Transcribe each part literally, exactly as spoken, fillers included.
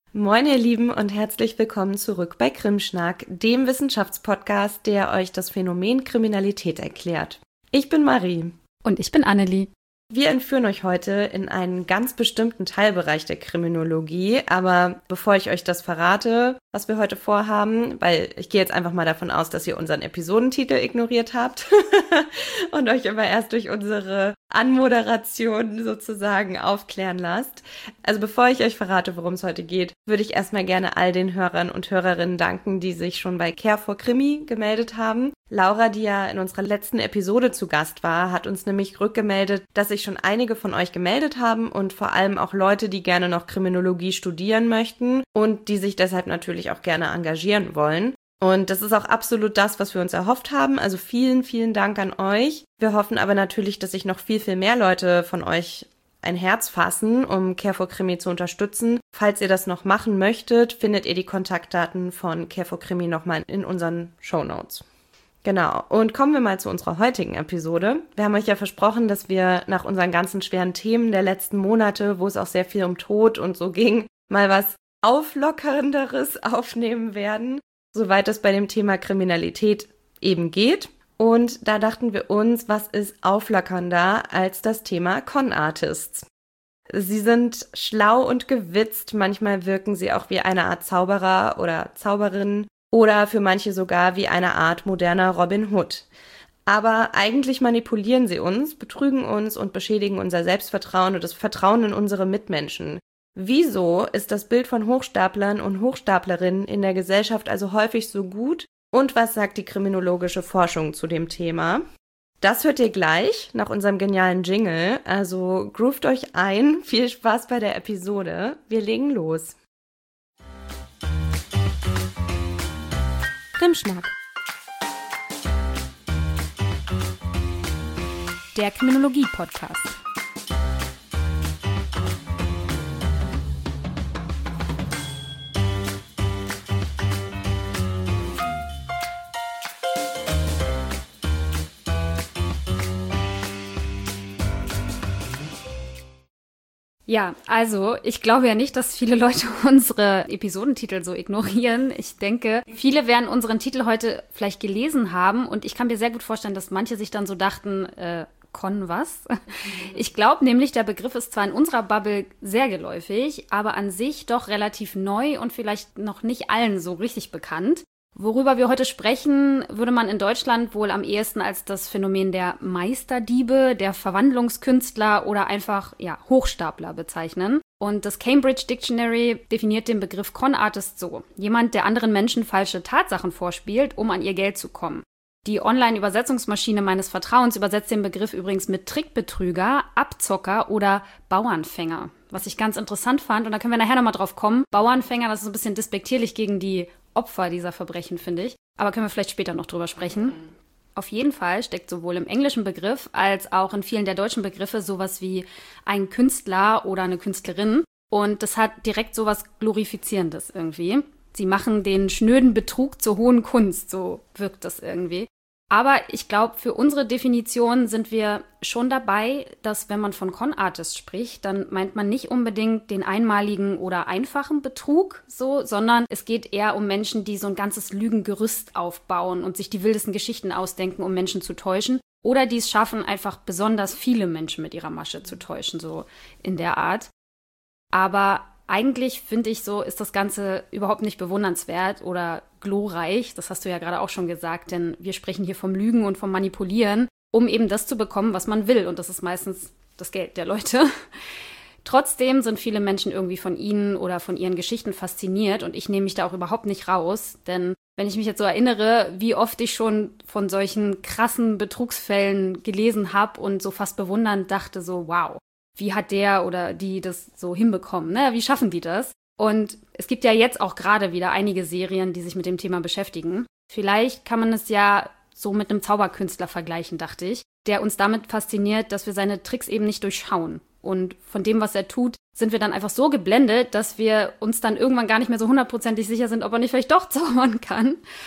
Moin ihr Lieben und herzlich willkommen zurück bei Krimschnack, dem Wissenschaftspodcast, der euch das Phänomen Kriminalität erklärt. Ich bin Marie. Und ich bin Annelie. Wir entführen euch heute in einen ganz bestimmten Teilbereich der Kriminologie, aber bevor ich euch das verrate, was wir heute vorhaben, weil ich gehe jetzt einfach mal davon aus, dass ihr unseren Episodentitel ignoriert habt und euch immer erst durch unsere Anmoderation sozusagen aufklären lasst. Also bevor ich euch verrate, worum es heute geht, würde ich erstmal gerne all den Hörern und Hörerinnen danken, die sich schon bei Care for Krimi gemeldet haben. Laura, die ja in unserer letzten Episode zu Gast war, hat uns nämlich rückgemeldet, dass sich schon einige von euch gemeldet haben und vor allem auch Leute, die gerne noch Kriminologie studieren möchten und die sich deshalb natürlich auch gerne engagieren wollen. Und das ist auch absolut das, was wir uns erhofft haben. Also vielen, vielen Dank an euch. Wir hoffen aber natürlich, dass sich noch viel, viel mehr Leute von euch ein Herz fassen, um Care for Krimi zu unterstützen. Falls ihr das noch machen möchtet, findet ihr die Kontaktdaten von Care for Krimi nochmal in unseren Shownotes. Genau, und kommen wir mal zu unserer heutigen Episode. Wir haben euch ja versprochen, dass wir nach unseren ganzen schweren Themen der letzten Monate, wo es auch sehr viel um Tod und so ging, mal was Auflockernderes aufnehmen werden, soweit es bei dem Thema Kriminalität eben geht. Und da dachten wir uns, was ist auflockernder als das Thema Con-Artists? Sie sind schlau und gewitzt, manchmal wirken sie auch wie eine Art Zauberer oder Zauberin, oder für manche sogar wie eine Art moderner Robin Hood. Aber eigentlich manipulieren sie uns, betrügen uns und beschädigen unser Selbstvertrauen und das Vertrauen in unsere Mitmenschen. Wieso ist das Bild von Hochstaplern und Hochstaplerinnen in der Gesellschaft also häufig so gut? Und was sagt die kriminologische Forschung zu dem Thema? Das hört ihr gleich nach unserem genialen Jingle. Also groovt euch ein. Viel Spaß bei der Episode. Wir legen los. Krimschnack. Der Kriminologie-Podcast. Ja, also ich glaube ja nicht, dass viele Leute unsere Episodentitel so ignorieren. Ich denke, viele werden unseren Titel heute vielleicht gelesen haben und ich kann mir sehr gut vorstellen, dass manche sich dann so dachten, äh, Con was? Ich glaube nämlich, der Begriff ist zwar in unserer Bubble sehr geläufig, aber an sich doch relativ neu und vielleicht noch nicht allen so richtig bekannt. Worüber wir heute sprechen, würde man in Deutschland wohl am ehesten als das Phänomen der Meisterdiebe, der Verwandlungskünstler oder einfach ja Hochstapler bezeichnen. Und das Cambridge Dictionary definiert den Begriff Con-Artist so: Jemand, der anderen Menschen falsche Tatsachen vorspielt, um an ihr Geld zu kommen. Die Online-Übersetzungsmaschine meines Vertrauens übersetzt den Begriff übrigens mit Trickbetrüger, Abzocker oder Bauernfänger. Was ich ganz interessant fand, und da können wir nachher nochmal drauf kommen, Bauernfänger, das ist ein bisschen despektierlich gegen die Opfer dieser Verbrechen, finde ich. Aber können wir vielleicht später noch drüber sprechen. Auf jeden Fall steckt sowohl im englischen Begriff als auch in vielen der deutschen Begriffe sowas wie ein Künstler oder eine Künstlerin. Und das hat direkt sowas Glorifizierendes irgendwie. Sie machen den schnöden Betrug zur hohen Kunst, so wirkt das irgendwie. Aber ich glaube, für unsere Definition sind wir schon dabei, dass wenn man von Con-Artist spricht, dann meint man nicht unbedingt den einmaligen oder einfachen Betrug, so, sondern es geht eher um Menschen, die so ein ganzes Lügengerüst aufbauen und sich die wildesten Geschichten ausdenken, um Menschen zu täuschen. Oder die es schaffen, einfach besonders viele Menschen mit ihrer Masche zu täuschen, so in der Art. Aber eigentlich, finde ich, so ist das Ganze überhaupt nicht bewundernswert oder glorreich. Das hast du ja gerade auch schon gesagt, denn wir sprechen hier vom Lügen und vom Manipulieren, um eben das zu bekommen, was man will. Und das ist meistens das Geld der Leute. Trotzdem sind viele Menschen irgendwie von ihnen oder von ihren Geschichten fasziniert und ich nehme mich da auch überhaupt nicht raus. Denn wenn ich mich jetzt so erinnere, wie oft ich schon von solchen krassen Betrugsfällen gelesen habe und so fast bewundernd dachte so, wow, wie hat der oder die das so hinbekommen, ne? Wie schaffen die das? Und es gibt ja jetzt auch gerade wieder einige Serien, die sich mit dem Thema beschäftigen. Vielleicht kann man es ja so mit einem Zauberkünstler vergleichen, dachte ich, der uns damit fasziniert, dass wir seine Tricks eben nicht durchschauen. Und von dem, was er tut, sind wir dann einfach so geblendet, dass wir uns dann irgendwann gar nicht mehr so hundertprozentig sicher sind, ob er nicht vielleicht doch zaubern kann.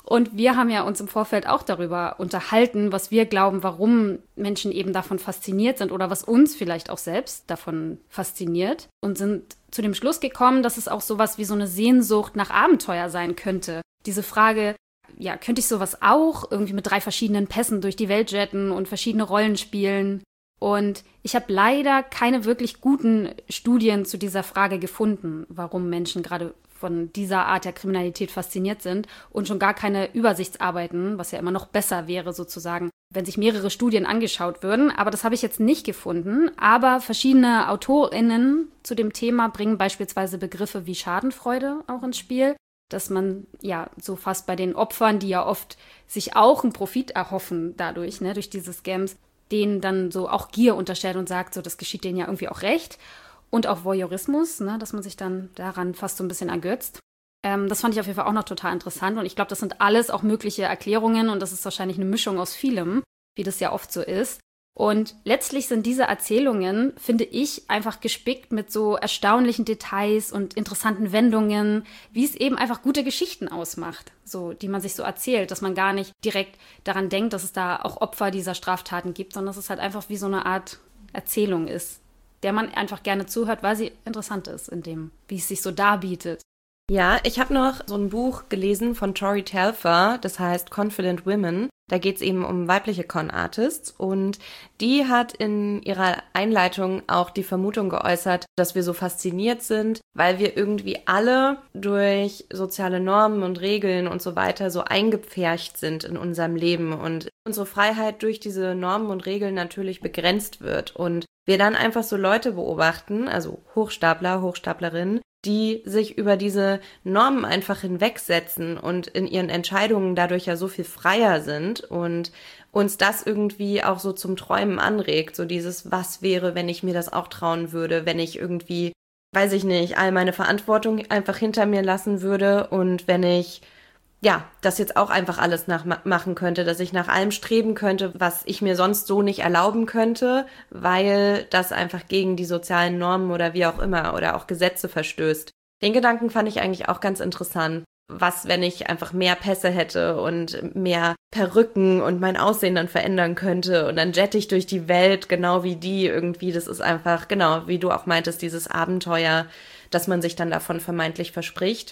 Und wir haben ja uns im Vorfeld auch darüber unterhalten, was wir glauben, warum Menschen eben davon fasziniert sind oder was uns vielleicht auch selbst davon fasziniert. Und sind zu dem Schluss gekommen, dass es auch sowas wie so eine Sehnsucht nach Abenteuer sein könnte. Diese Frage, ja, könnte ich sowas auch irgendwie mit drei verschiedenen Pässen durch die Welt jetten und verschiedene Rollen spielen? Und ich habe leider keine wirklich guten Studien zu dieser Frage gefunden, warum Menschen gerade von dieser Art der Kriminalität fasziniert sind und schon gar keine Übersichtsarbeiten, was ja immer noch besser wäre sozusagen, wenn sich mehrere Studien angeschaut würden. Aber das habe ich jetzt nicht gefunden. Aber verschiedene AutorInnen zu dem Thema bringen beispielsweise Begriffe wie Schadenfreude auch ins Spiel, dass man ja so fast bei den Opfern, die ja oft sich auch einen Profit erhoffen dadurch, ne, durch diese Scams, denen dann so auch Gier unterstellt und sagt, so das geschieht denen ja irgendwie auch recht. Und auch Voyeurismus, ne, dass man sich dann daran fast so ein bisschen ergötzt. Ähm, das fand ich auf jeden Fall auch noch total interessant. Und ich glaube, das sind alles auch mögliche Erklärungen. Und das ist wahrscheinlich eine Mischung aus vielem, wie das ja oft so ist. Und letztlich sind diese Erzählungen, finde ich, einfach gespickt mit so erstaunlichen Details und interessanten Wendungen, wie es eben einfach gute Geschichten ausmacht, so, die man sich so erzählt, dass man gar nicht direkt daran denkt, dass es da auch Opfer dieser Straftaten gibt, sondern dass es halt einfach wie so eine Art Erzählung ist, der man einfach gerne zuhört, weil sie interessant ist in dem, wie es sich so darbietet. Ja, ich habe noch so ein Buch gelesen von Tori Telfer, das heißt Confident Women. Da geht es eben um weibliche Con-Artists und die hat in ihrer Einleitung auch die Vermutung geäußert, dass wir so fasziniert sind, weil wir irgendwie alle durch soziale Normen und Regeln und so weiter so eingepfercht sind in unserem Leben und unsere Freiheit durch diese Normen und Regeln natürlich begrenzt wird und wir dann einfach so Leute beobachten, also Hochstapler, Hochstaplerinnen, die sich über diese Normen einfach hinwegsetzen und in ihren Entscheidungen dadurch ja so viel freier sind und uns das irgendwie auch so zum Träumen anregt, so dieses, was wäre, wenn ich mir das auch trauen würde, wenn ich irgendwie, weiß ich nicht, all meine Verantwortung einfach hinter mir lassen würde und wenn ich, ja, das jetzt auch einfach alles nachmachen könnte, dass ich nach allem streben könnte, was ich mir sonst so nicht erlauben könnte, weil das einfach gegen die sozialen Normen oder wie auch immer oder auch Gesetze verstößt. Den Gedanken fand ich eigentlich auch ganz interessant. Was, wenn ich einfach mehr Pässe hätte und mehr Perücken und mein Aussehen dann verändern könnte und dann jette ich durch die Welt, genau wie die irgendwie. Das ist einfach, genau, wie du auch meintest, dieses Abenteuer, dass man sich dann davon vermeintlich verspricht.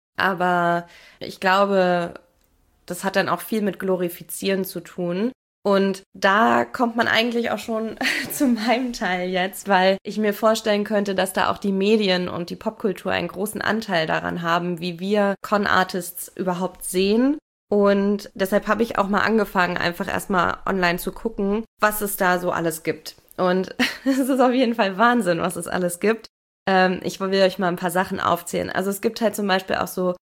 Aber ich glaube, das hat dann auch viel mit Glorifizieren zu tun. Und da kommt man eigentlich auch schon zu meinem Teil jetzt, weil ich mir vorstellen könnte, dass da auch die Medien und die Popkultur einen großen Anteil daran haben, wie wir Con-Artists überhaupt sehen. Und deshalb habe ich auch mal angefangen, einfach erstmal online zu gucken, was es da so alles gibt. Und es ist auf jeden Fall Wahnsinn, was es alles gibt. Ähm, ich will euch mal ein paar Sachen aufzählen. Also es gibt halt zum Beispiel auch so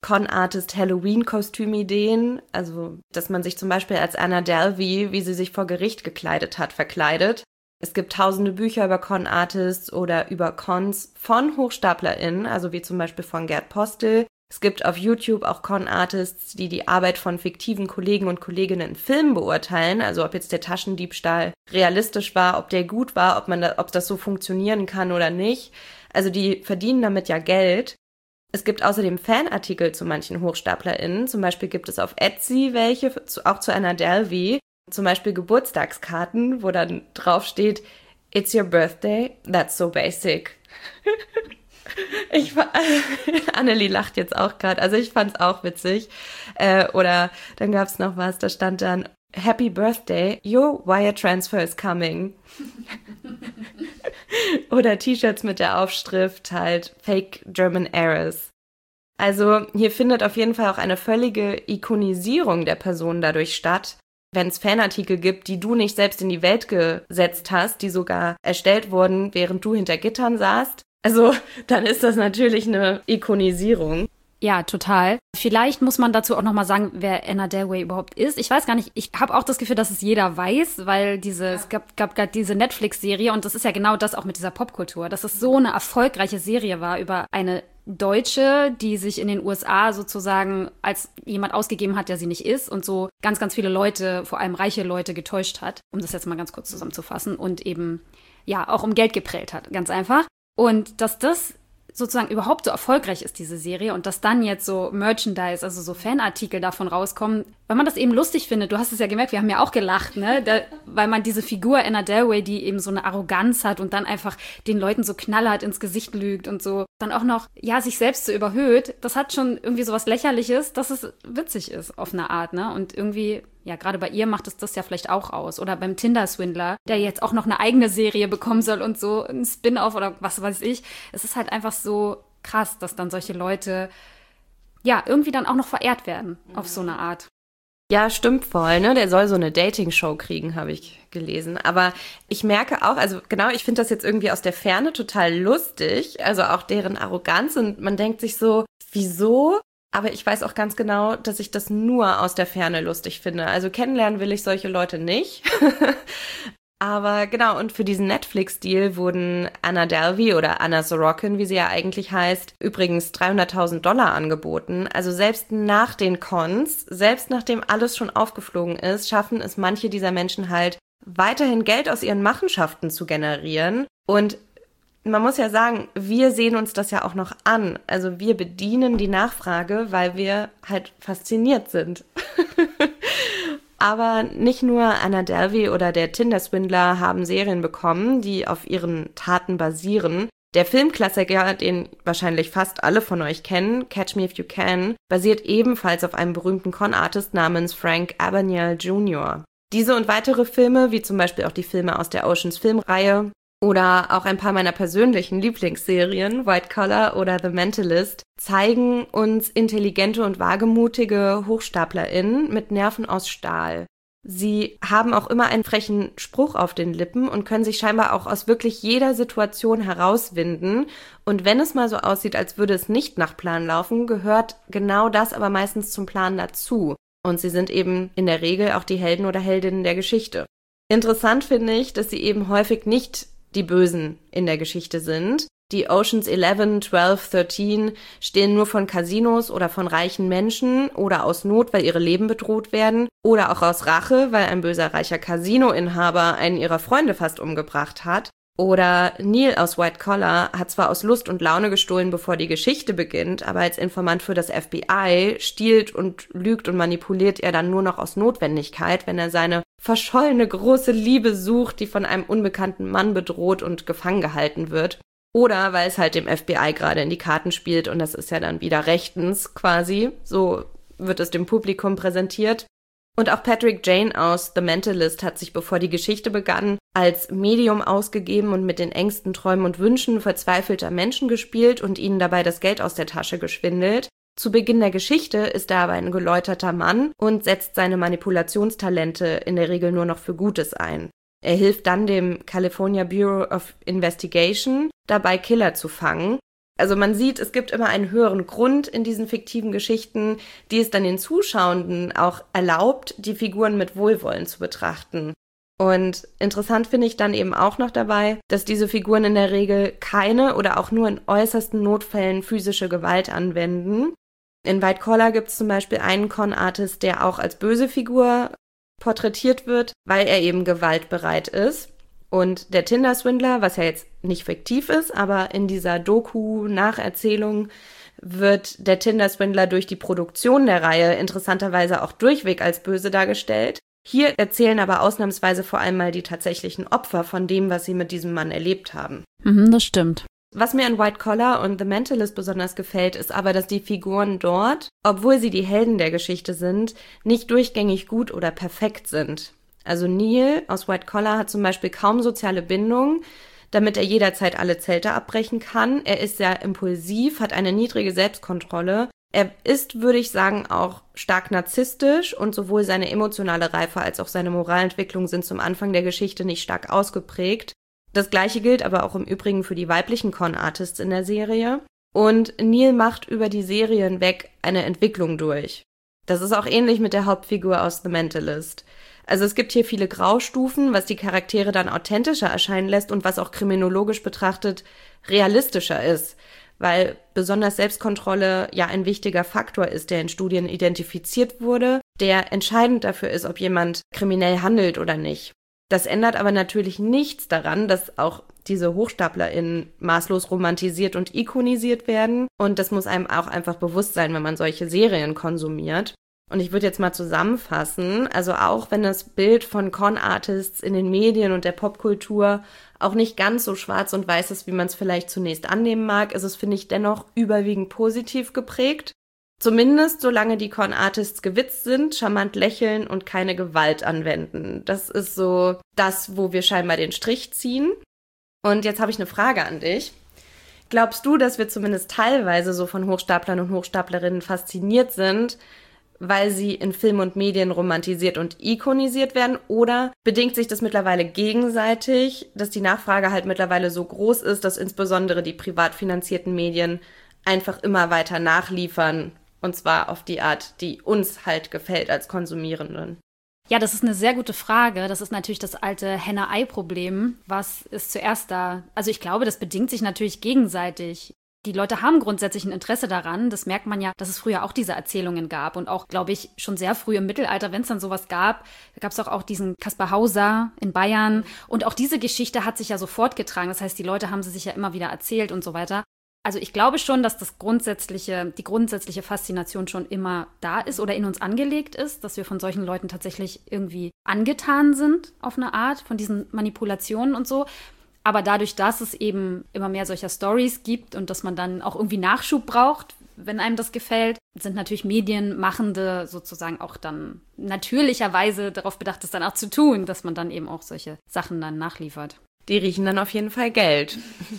Con-Artist-Halloween-Kostüm-Ideen. Also, dass man sich zum Beispiel als Anna Delvey, wie sie sich vor Gericht gekleidet hat, verkleidet. Es gibt tausende Bücher über Con-Artists oder über Cons von HochstaplerInnen, also wie zum Beispiel von Gerd Postel. Es gibt auf YouTube auch Con-Artists, die die Arbeit von fiktiven Kollegen und Kolleginnen in Filmen beurteilen, also ob jetzt der Taschendiebstahl realistisch war, ob der gut war, ob man da, ob das so funktionieren kann oder nicht. Also die verdienen damit ja Geld. Es gibt außerdem Fanartikel zu manchen HochstaplerInnen. Zum Beispiel gibt es auf Etsy welche, auch zu Anna Delvey. Zum Beispiel Geburtstagskarten, wo dann drauf steht, "It's your birthday, that's so basic." Ich, Annelie lacht jetzt auch gerade, also ich fand's auch witzig. Äh, oder dann gab's noch was, da stand dann, "Happy birthday, your wire transfer is coming." Oder T-Shirts mit der Aufschrift halt Fake German Errors. Also hier findet auf jeden Fall auch eine völlige Ikonisierung der Person dadurch statt. Wenn es Fanartikel gibt, die du nicht selbst in die Welt gesetzt hast, die sogar erstellt wurden, während du hinter Gittern saßt, also dann ist das natürlich eine Ikonisierung. Ja, total. Vielleicht muss man dazu auch nochmal sagen, wer Anna Delvey überhaupt ist. Ich weiß gar nicht, ich habe auch das Gefühl, dass es jeder weiß, weil diese, es gab, gab, gab diese Netflix-Serie und das ist ja genau das auch mit dieser Popkultur, dass es so eine erfolgreiche Serie war über eine Deutsche, die sich in den U S A sozusagen als jemand ausgegeben hat, der sie nicht ist und so ganz, ganz viele Leute, vor allem reiche Leute, getäuscht hat, um das jetzt mal ganz kurz zusammenzufassen und eben, ja, auch um Geld geprellt hat, ganz einfach. Und dass das sozusagen überhaupt so erfolgreich ist, diese Serie, und dass dann jetzt so Merchandise, also so Fanartikel davon rauskommen, weil man das eben lustig findet. Du hast es ja gemerkt, wir haben ja auch gelacht, ne? Da, weil man diese Figur Anna Delvey, die eben so eine Arroganz hat und dann einfach den Leuten so knallhart ins Gesicht lügt und so, dann auch noch, ja, sich selbst so überhöht, das hat schon irgendwie so was Lächerliches, dass es witzig ist auf eine Art, ne? Und irgendwie, ja, gerade bei ihr macht es das ja vielleicht auch aus. Oder beim Tinder-Swindler, der jetzt auch noch eine eigene Serie bekommen soll und so ein Spin-off oder was weiß ich. Es ist halt einfach so krass, dass dann solche Leute, ja, irgendwie dann auch noch verehrt werden auf so eine Art. Ja, stimmt voll, ne? Der soll so eine Dating-Show kriegen, habe ich gelesen. Aber ich merke auch, also genau, ich finde das jetzt irgendwie aus der Ferne total lustig. Also auch deren Arroganz, und man denkt sich so, wieso? Aber ich weiß auch ganz genau, dass ich das nur aus der Ferne lustig finde. Also kennenlernen will ich solche Leute nicht. Aber genau, und für diesen Netflix-Deal wurden Anna Delvey oder Anna Sorokin, wie sie ja eigentlich heißt, übrigens dreihunderttausend Dollar angeboten. Also selbst nach den Cons, selbst nachdem alles schon aufgeflogen ist, schaffen es manche dieser Menschen halt, weiterhin Geld aus ihren Machenschaften zu generieren. Und man muss ja sagen, wir sehen uns das ja auch noch an. Also wir bedienen die Nachfrage, weil wir halt fasziniert sind. Aber nicht nur Anna Delvey oder der Tinder-Swindler haben Serien bekommen, die auf ihren Taten basieren. Der Filmklassiker, den wahrscheinlich fast alle von euch kennen, Catch Me If You Can, basiert ebenfalls auf einem berühmten Con-Artist namens Frank Abagnale Junior Diese und weitere Filme, wie zum Beispiel auch die Filme aus der Oceans-Filmreihe oder auch ein paar meiner persönlichen Lieblingsserien, White Collar oder The Mentalist, zeigen uns intelligente und wagemutige HochstaplerInnen mit Nerven aus Stahl. Sie haben auch immer einen frechen Spruch auf den Lippen und können sich scheinbar auch aus wirklich jeder Situation herauswinden. Und wenn es mal so aussieht, als würde es nicht nach Plan laufen, gehört genau das aber meistens zum Plan dazu. Und sie sind eben in der Regel auch die Helden oder Heldinnen der Geschichte. Interessant finde ich, dass sie eben häufig nicht die Bösen in der Geschichte sind. Die Oceans elf, zwölf, dreizehn stehlen nur von Casinos oder von reichen Menschen oder aus Not, weil ihre Leben bedroht werden, oder auch aus Rache, weil ein böser reicher Casinoinhaber einen ihrer Freunde fast umgebracht hat. Oder Neil aus White Collar hat zwar aus Lust und Laune gestohlen, bevor die Geschichte beginnt, aber als Informant für das F B I stiehlt und lügt und manipuliert er dann nur noch aus Notwendigkeit, wenn er seine verschollene große Liebe sucht, die von einem unbekannten Mann bedroht und gefangen gehalten wird. Oder weil es halt dem F B I gerade in die Karten spielt, und das ist ja dann wieder rechtens quasi, so wird es dem Publikum präsentiert. Und auch Patrick Jane aus The Mentalist hat sich, bevor die Geschichte begann, als Medium ausgegeben und mit den engsten Träumen und Wünschen verzweifelter Menschen gespielt und ihnen dabei das Geld aus der Tasche geschwindelt. Zu Beginn der Geschichte ist er aber ein geläuterter Mann und setzt seine Manipulationstalente in der Regel nur noch für Gutes ein. Er hilft dann dem California Bureau of Investigation dabei, Killer zu fangen. Also man sieht, es gibt immer einen höheren Grund in diesen fiktiven Geschichten, die es dann den Zuschauenden auch erlaubt, die Figuren mit Wohlwollen zu betrachten. Und interessant finde ich dann eben auch noch dabei, dass diese Figuren in der Regel keine oder auch nur in äußersten Notfällen physische Gewalt anwenden. In White Collar gibt es zum Beispiel einen Con-Artist, der auch als böse Figur porträtiert wird, weil er eben gewaltbereit ist. Und der Tinder-Swindler, was ja jetzt nicht fiktiv ist, aber in dieser Doku-Nacherzählung wird der Tinder-Swindler durch die Produktion der Reihe interessanterweise auch durchweg als böse dargestellt. Hier erzählen aber ausnahmsweise vor allem mal die tatsächlichen Opfer von dem, was sie mit diesem Mann erlebt haben. Mhm, das stimmt. Was mir an White Collar und The Mentalist besonders gefällt, ist aber, dass die Figuren dort, obwohl sie die Helden der Geschichte sind, nicht durchgängig gut oder perfekt sind. Also Neil aus White Collar hat zum Beispiel kaum soziale Bindungen, damit er jederzeit alle Zelte abbrechen kann. Er ist sehr impulsiv, hat eine niedrige Selbstkontrolle. Er ist, würde ich sagen, auch stark narzisstisch, und sowohl seine emotionale Reife als auch seine Moralentwicklung sind zum Anfang der Geschichte nicht stark ausgeprägt. Das Gleiche gilt aber auch im Übrigen für die weiblichen Con-Artists in der Serie. Und Neil macht über die Serie hinweg eine Entwicklung durch. Das ist auch ähnlich mit der Hauptfigur aus The Mentalist. Also es gibt hier viele Graustufen, was die Charaktere dann authentischer erscheinen lässt und was auch kriminologisch betrachtet realistischer ist, weil besonders Selbstkontrolle ja ein wichtiger Faktor ist, der in Studien identifiziert wurde, der entscheidend dafür ist, ob jemand kriminell handelt oder nicht. Das ändert aber natürlich nichts daran, dass auch diese HochstaplerInnen maßlos romantisiert und ikonisiert werden. Und das muss einem auch einfach bewusst sein, wenn man solche Serien konsumiert. Und ich würde jetzt mal zusammenfassen, also auch wenn das Bild von Con-Artists in den Medien und der Popkultur auch nicht ganz so schwarz und weiß ist, wie man es vielleicht zunächst annehmen mag, ist es, finde ich, dennoch überwiegend positiv geprägt. Zumindest solange die Con-Artists gewitzt sind, charmant lächeln und keine Gewalt anwenden. Das ist so das, wo wir scheinbar den Strich ziehen. Und jetzt habe ich eine Frage an dich. Glaubst du, dass wir zumindest teilweise so von Hochstaplern und Hochstaplerinnen fasziniert sind, weil sie in Film und Medien romantisiert und ikonisiert werden? Oder bedingt sich das mittlerweile gegenseitig, dass die Nachfrage halt mittlerweile so groß ist, dass insbesondere die privat finanzierten Medien einfach immer weiter nachliefern? Und zwar auf die Art, die uns halt gefällt als Konsumierenden. Ja, das ist eine sehr gute Frage. Das ist natürlich das alte Henne-Ei-Problem. Was ist zuerst da? Also ich glaube, das bedingt sich natürlich gegenseitig. Die Leute haben grundsätzlich ein Interesse daran. Das merkt man ja, dass es früher auch diese Erzählungen gab. Und auch, glaube ich, schon sehr früh im Mittelalter, wenn es dann sowas gab, da gab es auch, auch diesen Kaspar Hauser in Bayern. Und auch diese Geschichte hat sich ja so fortgetragen. Das heißt, die Leute haben sie sich ja immer wieder erzählt und so weiter. Also ich glaube schon, dass das grundsätzliche, die grundsätzliche Faszination schon immer da ist oder in uns angelegt ist, dass wir von solchen Leuten tatsächlich irgendwie angetan sind auf eine Art, von diesen Manipulationen und so. Aber dadurch, dass es eben immer mehr solcher Stories gibt und dass man dann auch irgendwie Nachschub braucht, wenn einem das gefällt, sind natürlich Medienmachende sozusagen auch dann natürlicherweise darauf bedacht, das dann auch zu tun, dass man dann eben auch solche Sachen dann nachliefert. Die riechen dann auf jeden Fall Geld.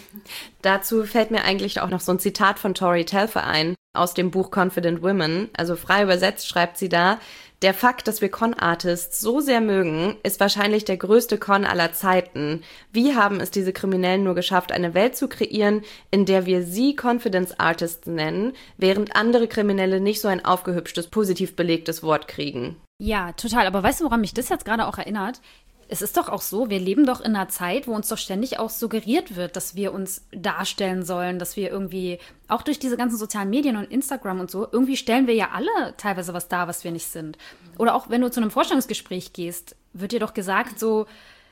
Dazu fällt mir eigentlich auch noch so ein Zitat von Tori Telfer ein, aus dem Buch Confident Women. Also frei übersetzt schreibt sie da: Der Fakt, dass wir Con-Artists so sehr mögen, ist wahrscheinlich der größte Con aller Zeiten. Wie haben es diese Kriminellen nur geschafft, eine Welt zu kreieren, in der wir sie Confidence Artists nennen, während andere Kriminelle nicht so ein aufgehübschtes, positiv belegtes Wort kriegen? Ja, total. Aber weißt du, woran mich das jetzt gerade auch erinnert? Es ist doch auch so, wir leben doch in einer Zeit, wo uns doch ständig auch suggeriert wird, dass wir uns darstellen sollen, dass wir irgendwie, auch durch diese ganzen sozialen Medien und Instagram und so, irgendwie stellen wir ja alle teilweise was dar, was wir nicht sind. Oder auch wenn du zu einem Vorstellungsgespräch gehst, wird dir doch gesagt so,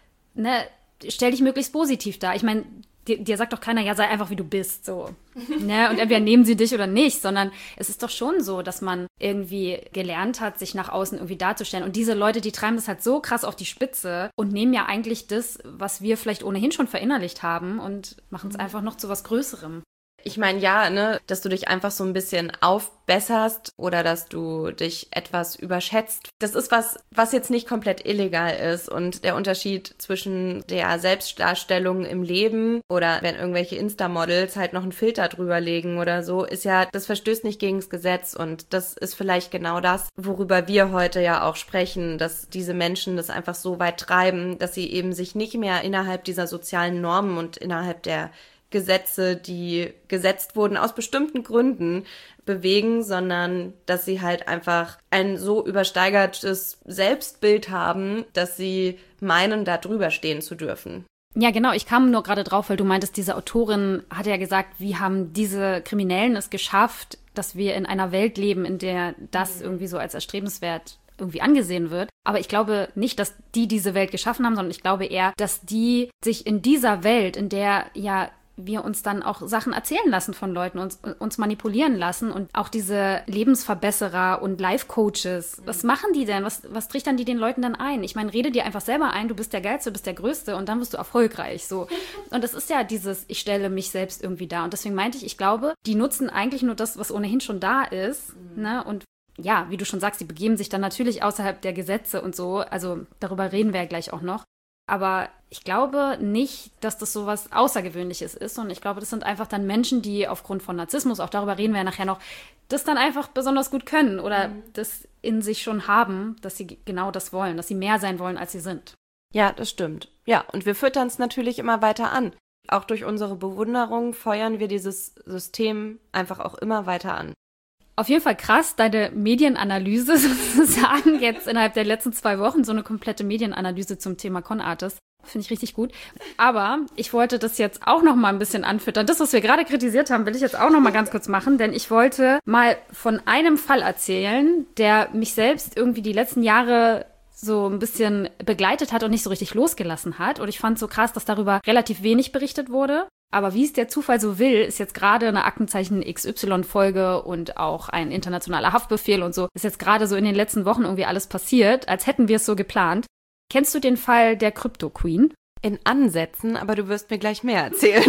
ne, stell dich möglichst positiv dar. Ich meine, dir, dir sagt doch keiner, ja, sei einfach wie du bist, so. Ne? Und entweder nehmen sie dich oder nicht, sondern es ist doch schon so, dass man irgendwie gelernt hat, sich nach außen irgendwie darzustellen. Und diese Leute, die treiben das halt so krass auf die Spitze und nehmen ja eigentlich das, was wir vielleicht ohnehin schon verinnerlicht haben, und machen es einfach noch zu was Größerem. Ich meine, ja, ne, dass du dich einfach so ein bisschen aufbesserst oder dass du dich etwas überschätzt. Das ist was, was jetzt nicht komplett illegal ist. Und der Unterschied zwischen der Selbstdarstellung im Leben oder wenn irgendwelche Insta-Models halt noch einen Filter drüber legen oder so, ist ja, das verstößt nicht gegen das Gesetz. Und das ist vielleicht genau das, worüber wir heute ja auch sprechen, dass diese Menschen das einfach so weit treiben, dass sie eben sich nicht mehr innerhalb dieser sozialen Normen und innerhalb der Gesetze, die gesetzt wurden aus bestimmten Gründen, bewegen, sondern dass sie halt einfach ein so übersteigertes Selbstbild haben, dass sie meinen, da drüber stehen zu dürfen. Ja, genau. Ich kam nur gerade drauf, weil du meintest, diese Autorin hatte ja gesagt, wie haben diese Kriminellen es geschafft, dass wir in einer Welt leben, in der das irgendwie so als erstrebenswert irgendwie angesehen wird. Aber ich glaube nicht, dass die diese Welt geschaffen haben, sondern ich glaube eher, dass die sich in dieser Welt, in der ja wir uns dann auch Sachen erzählen lassen von Leuten, uns, uns manipulieren lassen, und auch diese Lebensverbesserer und Life-Coaches, was machen die denn? Was, was trichtern die den Leuten dann ein? Ich meine, rede dir einfach selber ein, du bist der Geilste, du bist der Größte und dann wirst du erfolgreich. So. Und das ist ja dieses, ich stelle mich selbst irgendwie dar. Und deswegen meinte ich, ich glaube, die nutzen eigentlich nur das, was ohnehin schon da ist, mhm. ne? Und ja, wie du schon sagst, die begeben sich dann natürlich außerhalb der Gesetze und so. Also darüber reden wir ja gleich auch noch. Aber ich glaube nicht, dass das so was Außergewöhnliches ist. Und ich glaube, das sind einfach dann Menschen, die aufgrund von Narzissmus, auch darüber reden wir ja nachher noch, das dann einfach besonders gut können oder mhm. das in sich schon haben, dass sie genau das wollen, dass sie mehr sein wollen, als sie sind. Ja, das stimmt. Ja, und wir füttern es natürlich immer weiter an. Auch durch unsere Bewunderung feuern wir dieses System einfach auch immer weiter an. Auf jeden Fall krass, deine Medienanalyse sozusagen, jetzt innerhalb der letzten zwei Wochen so eine komplette Medienanalyse zum Thema Con-Artists. Finde ich richtig gut. Aber ich wollte das jetzt auch noch mal ein bisschen anfüttern. Das, was wir gerade kritisiert haben, will ich jetzt auch noch mal ganz kurz machen, denn ich wollte mal von einem Fall erzählen, der mich selbst irgendwie die letzten Jahre so ein bisschen begleitet hat und nicht so richtig losgelassen hat. Und ich fand es so krass, dass darüber relativ wenig berichtet wurde. Aber wie es der Zufall so will, ist jetzt gerade eine Aktenzeichen X Y-Folge und auch ein internationaler Haftbefehl und so. Ist jetzt gerade so in den letzten Wochen irgendwie alles passiert, als hätten wir es so geplant. Kennst du den Fall der Crypto Queen? In Ansätzen, aber du wirst mir gleich mehr erzählen.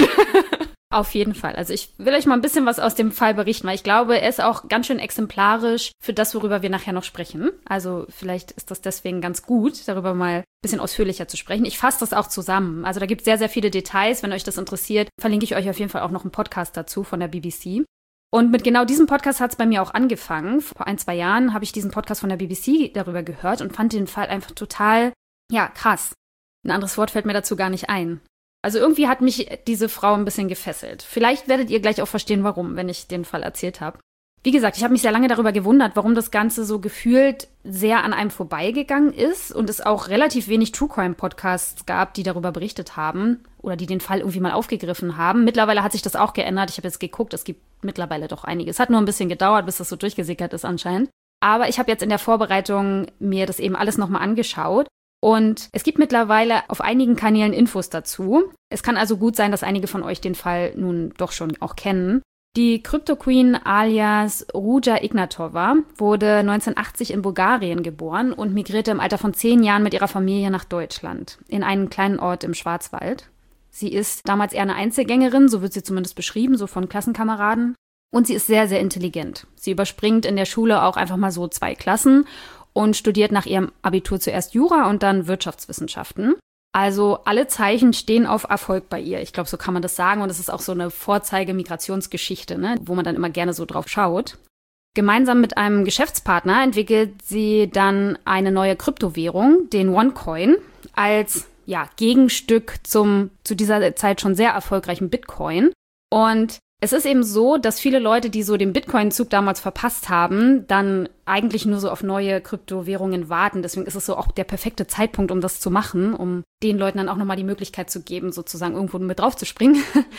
Auf jeden Fall. Also ich will euch mal ein bisschen was aus dem Fall berichten, weil ich glaube, er ist auch ganz schön exemplarisch für das, worüber wir nachher noch sprechen. Also vielleicht ist das deswegen ganz gut, darüber mal ein bisschen ausführlicher zu sprechen. Ich fasse das auch zusammen. Also da gibt es sehr, sehr viele Details. Wenn euch das interessiert, verlinke ich euch auf jeden Fall auch noch einen Podcast dazu von der B B C. Und mit genau diesem Podcast hat es bei mir auch angefangen. Vor ein, zwei Jahren habe ich diesen Podcast von der B B C darüber gehört und fand den Fall einfach total, ja, krass. Ein anderes Wort fällt mir dazu gar nicht ein. Also irgendwie hat mich diese Frau ein bisschen gefesselt. Vielleicht werdet ihr gleich auch verstehen, warum, wenn ich den Fall erzählt habe. Wie gesagt, ich habe mich sehr lange darüber gewundert, warum das Ganze so gefühlt sehr an einem vorbeigegangen ist und es auch relativ wenig True-Crime-Podcasts gab, die darüber berichtet haben oder die den Fall irgendwie mal aufgegriffen haben. Mittlerweile hat sich das auch geändert. Ich habe jetzt geguckt, es gibt mittlerweile doch einiges. Es hat nur ein bisschen gedauert, bis das so durchgesickert ist anscheinend. Aber ich habe jetzt in der Vorbereitung mir das eben alles nochmal angeschaut. Und es gibt mittlerweile auf einigen Kanälen Infos dazu. Es kann also gut sein, dass einige von euch den Fall nun doch schon auch kennen. Die Crypto Queen alias Ruja Ignatova wurde neunzehnhundertachtzig in Bulgarien geboren und migrierte im Alter von zehn Jahren mit ihrer Familie nach Deutschland, in einen kleinen Ort im Schwarzwald. Sie ist damals eher eine Einzelgängerin, so wird sie zumindest beschrieben, so von Klassenkameraden. Und sie ist sehr, sehr intelligent. Sie überspringt in der Schule auch einfach mal so zwei Klassen und studiert nach ihrem Abitur zuerst Jura und dann Wirtschaftswissenschaften. Also alle Zeichen stehen auf Erfolg bei ihr. Ich glaube, so kann man das sagen. Und es ist auch so eine Vorzeige-Migrationsgeschichte, ne, wo man dann immer gerne so drauf schaut. Gemeinsam mit einem Geschäftspartner entwickelt sie dann eine neue Kryptowährung, den OneCoin, als ja, Gegenstück zum zu dieser Zeit schon sehr erfolgreichen Bitcoin. Und es ist eben so, dass viele Leute, die so den Bitcoin-Zug damals verpasst haben, dann eigentlich nur so auf neue Kryptowährungen warten. Deswegen ist es so auch der perfekte Zeitpunkt, um das zu machen, um den Leuten dann auch nochmal die Möglichkeit zu geben, sozusagen irgendwo mit drauf zu springen.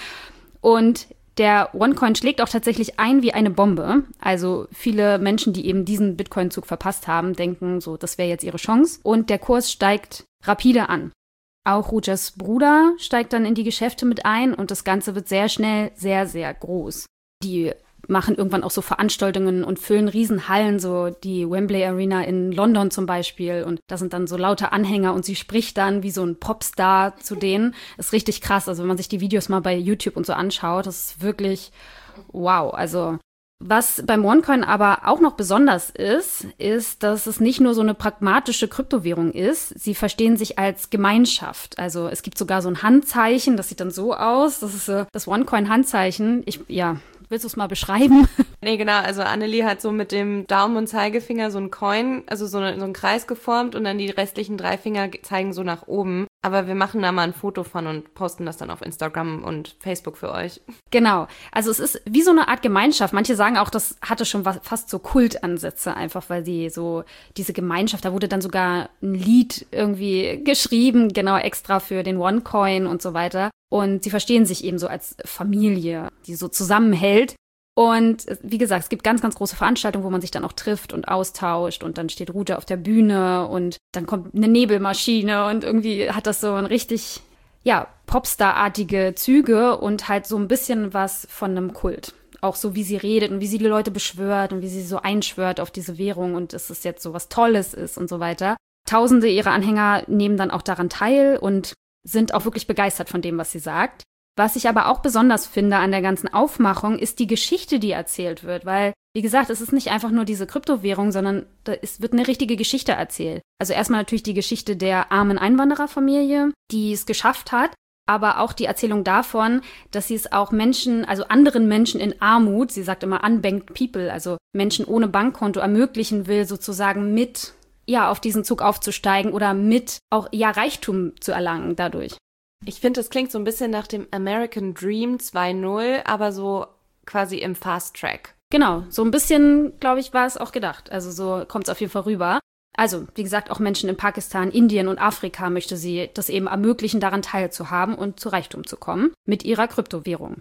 Und der OneCoin schlägt auch tatsächlich ein wie eine Bombe. Also viele Menschen, die eben diesen Bitcoin-Zug verpasst haben, denken so, das wäre jetzt ihre Chance. Und der Kurs steigt rapide an. Auch Rujas Bruder steigt dann in die Geschäfte mit ein und das Ganze wird sehr schnell sehr, sehr groß. Die machen irgendwann auch so Veranstaltungen und füllen Riesenhallen, so die Wembley Arena in London zum Beispiel. Und da sind dann so lauter Anhänger und sie spricht dann wie so ein Popstar zu denen. Ist richtig krass. Also wenn man sich die Videos mal bei YouTube und so anschaut, das ist wirklich wow. Also was beim OneCoin aber auch noch besonders ist, ist, dass es nicht nur so eine pragmatische Kryptowährung ist. Sie verstehen sich als Gemeinschaft. Also es gibt sogar so ein Handzeichen, das sieht dann so aus. Das ist so das OneCoin-Handzeichen. Ich, ja, willst du es mal beschreiben? Nee, genau. Also Annelie hat so mit dem Daumen und Zeigefinger so ein Coin, also so, eine, so einen Kreis geformt und dann die restlichen drei Finger zeigen so nach oben. Aber wir machen da mal ein Foto von und posten das dann auf Instagram und Facebook für euch. Genau. Also es ist wie so eine Art Gemeinschaft. Manche sagen auch, das hatte schon was, fast so Kultansätze, einfach weil sie so diese Gemeinschaft, da wurde dann sogar ein Lied irgendwie geschrieben, genau extra für den OneCoin und so weiter. Und sie verstehen sich eben so als Familie, die so zusammenhält. Und wie gesagt, es gibt ganz, ganz große Veranstaltungen, wo man sich dann auch trifft und austauscht und dann steht Ruja auf der Bühne und dann kommt eine Nebelmaschine und irgendwie hat das so ein richtig, ja, Popstar-artige Züge und halt so ein bisschen was von einem Kult. Auch so, wie sie redet und wie sie die Leute beschwört und wie sie so einschwört auf diese Währung und dass es jetzt so was Tolles ist und so weiter. Tausende ihrer Anhänger nehmen dann auch daran teil und sind auch wirklich begeistert von dem, was sie sagt. Was ich aber auch besonders finde an der ganzen Aufmachung, ist die Geschichte, die erzählt wird. Weil, wie gesagt, es ist nicht einfach nur diese Kryptowährung, sondern da ist, wird eine richtige Geschichte erzählt. Also erstmal natürlich die Geschichte der armen Einwandererfamilie, die es geschafft hat. Aber auch die Erzählung davon, dass sie es auch Menschen, also anderen Menschen in Armut, sie sagt immer unbanked people, also Menschen ohne Bankkonto ermöglichen will, sozusagen mit, ja, auf diesen Zug aufzusteigen oder mit auch, ja, Reichtum zu erlangen dadurch. Ich finde, das klingt so ein bisschen nach dem American Dream zwei Punkt null, aber so quasi im Fast Track. Genau, so ein bisschen, glaube ich, war es auch gedacht. Also so kommt es auf jeden Fall rüber. Also, wie gesagt, auch Menschen in Pakistan, Indien und Afrika möchte sie das eben ermöglichen, daran teilzuhaben und zu Reichtum zu kommen mit ihrer Kryptowährung.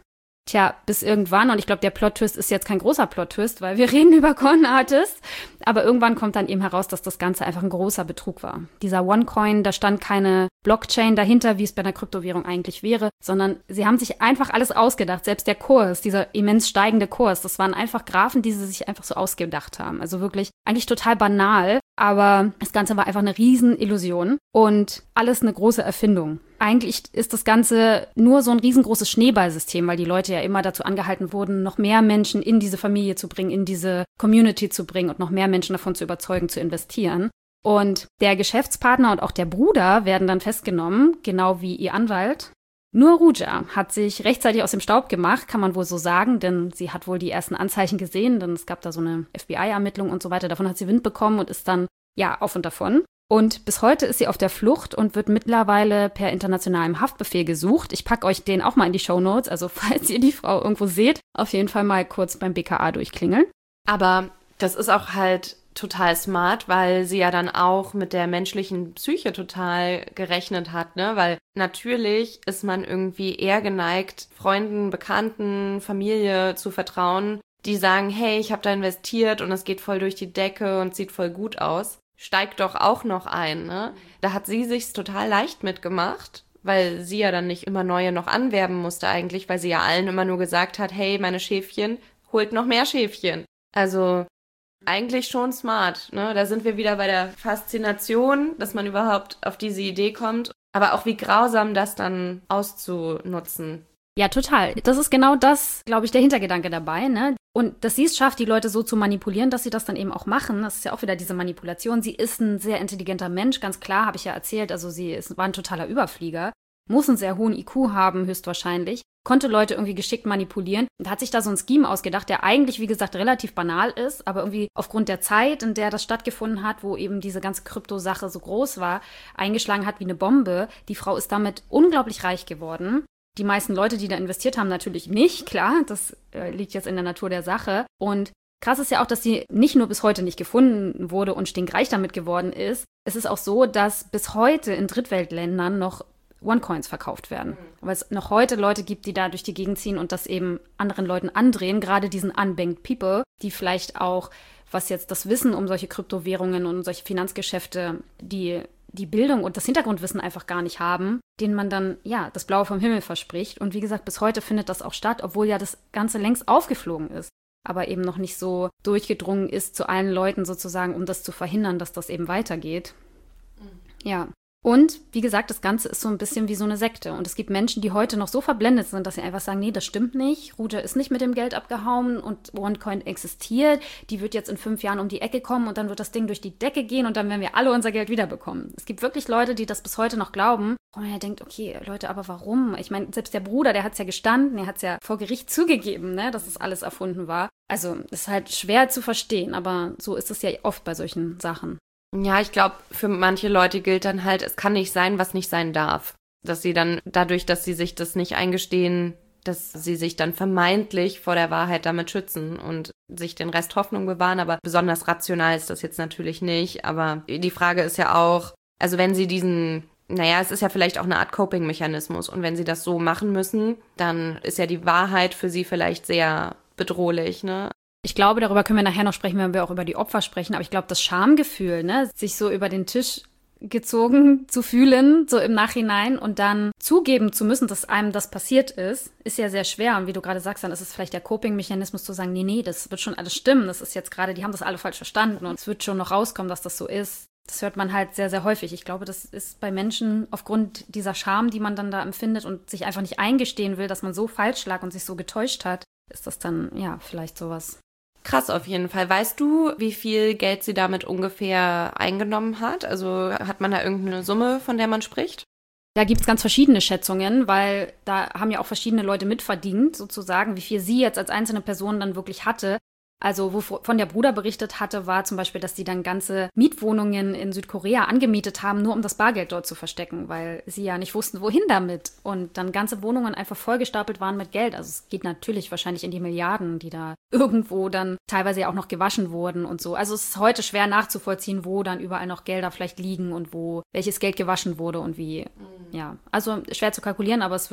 Tja, bis irgendwann, und ich glaube, der Plot-Twist ist jetzt kein großer Plot-Twist, weil wir reden über Con-Artists, aber irgendwann kommt dann eben heraus, dass das Ganze einfach ein großer Betrug war. Dieser OneCoin, da stand keine Blockchain dahinter, wie es bei einer Kryptowährung eigentlich wäre, sondern sie haben sich einfach alles ausgedacht. Selbst der Kurs, dieser immens steigende Kurs, das waren einfach Graphen, die sie sich einfach so ausgedacht haben. Also wirklich eigentlich total banal, aber das Ganze war einfach eine Riesenillusion und alles eine große Erfindung. Eigentlich ist das Ganze nur so ein riesengroßes Schneeballsystem, weil die Leute ja immer dazu angehalten wurden, noch mehr Menschen in diese Familie zu bringen, in diese Community zu bringen und noch mehr Menschen davon zu überzeugen, zu investieren. Und der Geschäftspartner und auch der Bruder werden dann festgenommen, genau wie ihr Anwalt. Nur Ruja hat sich rechtzeitig aus dem Staub gemacht, kann man wohl so sagen, denn sie hat wohl die ersten Anzeichen gesehen, denn es gab da so eine F B I-Ermittlung und so weiter. Davon hat sie Wind bekommen und ist dann, ja, auf und davon. Und bis heute ist sie auf der Flucht und wird mittlerweile per internationalem Haftbefehl gesucht. Ich packe euch den auch mal in die Shownotes, also falls ihr die Frau irgendwo seht, auf jeden Fall mal kurz beim B K A durchklingeln. Aber das ist auch halt total smart, weil sie ja dann auch mit der menschlichen Psyche total gerechnet hat, ne? Weil natürlich ist man irgendwie eher geneigt, Freunden, Bekannten, Familie zu vertrauen, die sagen, hey, ich habe da investiert und es geht voll durch die Decke und sieht voll gut aus. Steigt doch auch noch ein, ne? Da hat sie sich's total leicht mitgemacht, weil sie ja dann nicht immer neue noch anwerben musste eigentlich, weil sie ja allen immer nur gesagt hat, hey, meine Schäfchen, holt noch mehr Schäfchen. Also eigentlich schon smart, ne? Da sind wir wieder bei der Faszination, dass man überhaupt auf diese Idee kommt, aber auch wie grausam das dann auszunutzen. Ja, total. Das ist genau das, glaube ich, der Hintergedanke dabei, ne? Und dass sie es schafft, die Leute so zu manipulieren, dass sie das dann eben auch machen, das ist ja auch wieder diese Manipulation. Sie ist ein sehr intelligenter Mensch, ganz klar, habe ich ja erzählt. Also sie ist, war ein totaler Überflieger, muss einen sehr hohen I Q haben, höchstwahrscheinlich, konnte Leute irgendwie geschickt manipulieren und hat sich da so ein Scheme ausgedacht, der eigentlich, wie gesagt, relativ banal ist, aber irgendwie aufgrund der Zeit, in der das stattgefunden hat, wo eben diese ganze Krypto-Sache so groß war, eingeschlagen hat wie eine Bombe. Die Frau ist damit unglaublich reich geworden. Die meisten Leute, die da investiert haben, natürlich nicht, klar, das äh, liegt jetzt in der Natur der Sache. Und krass ist ja auch, dass sie nicht nur bis heute nicht gefunden wurde und stinkreich damit geworden ist. Es ist auch so, dass bis heute in Drittweltländern noch OneCoins verkauft werden. Weil es noch heute Leute gibt, die da durch die Gegend ziehen und das eben anderen Leuten andrehen, gerade diesen unbanked people, die vielleicht auch, was jetzt das Wissen um solche Kryptowährungen und solche Finanzgeschäfte, die die Bildung und das Hintergrundwissen einfach gar nicht haben, denen man dann, ja, das Blaue vom Himmel verspricht. Und wie gesagt, bis heute findet das auch statt, obwohl ja das Ganze längst aufgeflogen ist, aber eben noch nicht so durchgedrungen ist zu allen Leuten sozusagen, um das zu verhindern, dass das eben weitergeht. Mhm. Ja. Und wie gesagt, das Ganze ist so ein bisschen wie so eine Sekte. Und es gibt Menschen, die heute noch so verblendet sind, dass sie einfach sagen, nee, das stimmt nicht. Ruja ist nicht mit dem Geld abgehauen und OneCoin existiert. Die wird jetzt in fünf Jahren um die Ecke kommen und dann wird das Ding durch die Decke gehen und dann werden wir alle unser Geld wiederbekommen. Es gibt wirklich Leute, die das bis heute noch glauben. Und man ja denkt, okay, Leute, aber warum? Ich meine, selbst der Bruder, der hat es ja gestanden, der hat es ja vor Gericht zugegeben, ne, dass es alles erfunden war. Also ist halt schwer zu verstehen, aber so ist es ja oft bei solchen Sachen. Ja, ich glaube, für manche Leute gilt dann halt, es kann nicht sein, was nicht sein darf. Dass sie dann, dadurch, dass sie sich das nicht eingestehen, dass sie sich dann vermeintlich vor der Wahrheit damit schützen und sich den Rest Hoffnung bewahren. Aber besonders rational ist das jetzt natürlich nicht. Aber die Frage ist ja auch, also wenn sie diesen, naja, es ist ja vielleicht auch eine Art Coping-Mechanismus. Und wenn sie das so machen müssen, dann ist ja die Wahrheit für sie vielleicht sehr bedrohlich, ne? Ich glaube, darüber können wir nachher noch sprechen, wenn wir auch über die Opfer sprechen. Aber ich glaube, das Schamgefühl, ne, sich so über den Tisch gezogen zu fühlen, so im Nachhinein und dann zugeben zu müssen, dass einem das passiert ist, ist ja sehr schwer. Und wie du gerade sagst, dann ist es vielleicht der Coping-Mechanismus zu sagen, nee, nee, das wird schon alles stimmen. Das ist jetzt gerade, die haben das alle falsch verstanden und es wird schon noch rauskommen, dass das so ist. Das hört man halt sehr, sehr häufig. Ich glaube, das ist bei Menschen aufgrund dieser Scham, die man dann da empfindet und sich einfach nicht eingestehen will, dass man so falsch lag und sich so getäuscht hat, ist das dann, ja, vielleicht sowas. Krass auf jeden Fall. Weißt du, wie viel Geld sie damit ungefähr eingenommen hat? Also hat man da irgendeine Summe, von der man spricht? Da gibt es ganz verschiedene Schätzungen, weil da haben ja auch verschiedene Leute mitverdient, sozusagen, wie viel sie jetzt als einzelne Person dann wirklich hatte. Also wovon der Bruder berichtet hatte, war zum Beispiel, dass die dann ganze Mietwohnungen in Südkorea angemietet haben, nur um das Bargeld dort zu verstecken, weil sie ja nicht wussten, wohin damit. Und dann ganze Wohnungen einfach vollgestapelt waren mit Geld. Also es geht natürlich wahrscheinlich in die Milliarden, die da irgendwo dann teilweise ja auch noch gewaschen wurden und so. Also es ist heute schwer nachzuvollziehen, wo dann überall noch Gelder vielleicht liegen und wo welches Geld gewaschen wurde und wie. Mhm. Ja, also schwer zu kalkulieren, aber es wird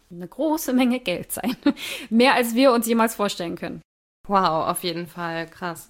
eine große Menge Geld sein. Mehr als wir uns jemals vorstellen können. Wow, auf jeden Fall, krass.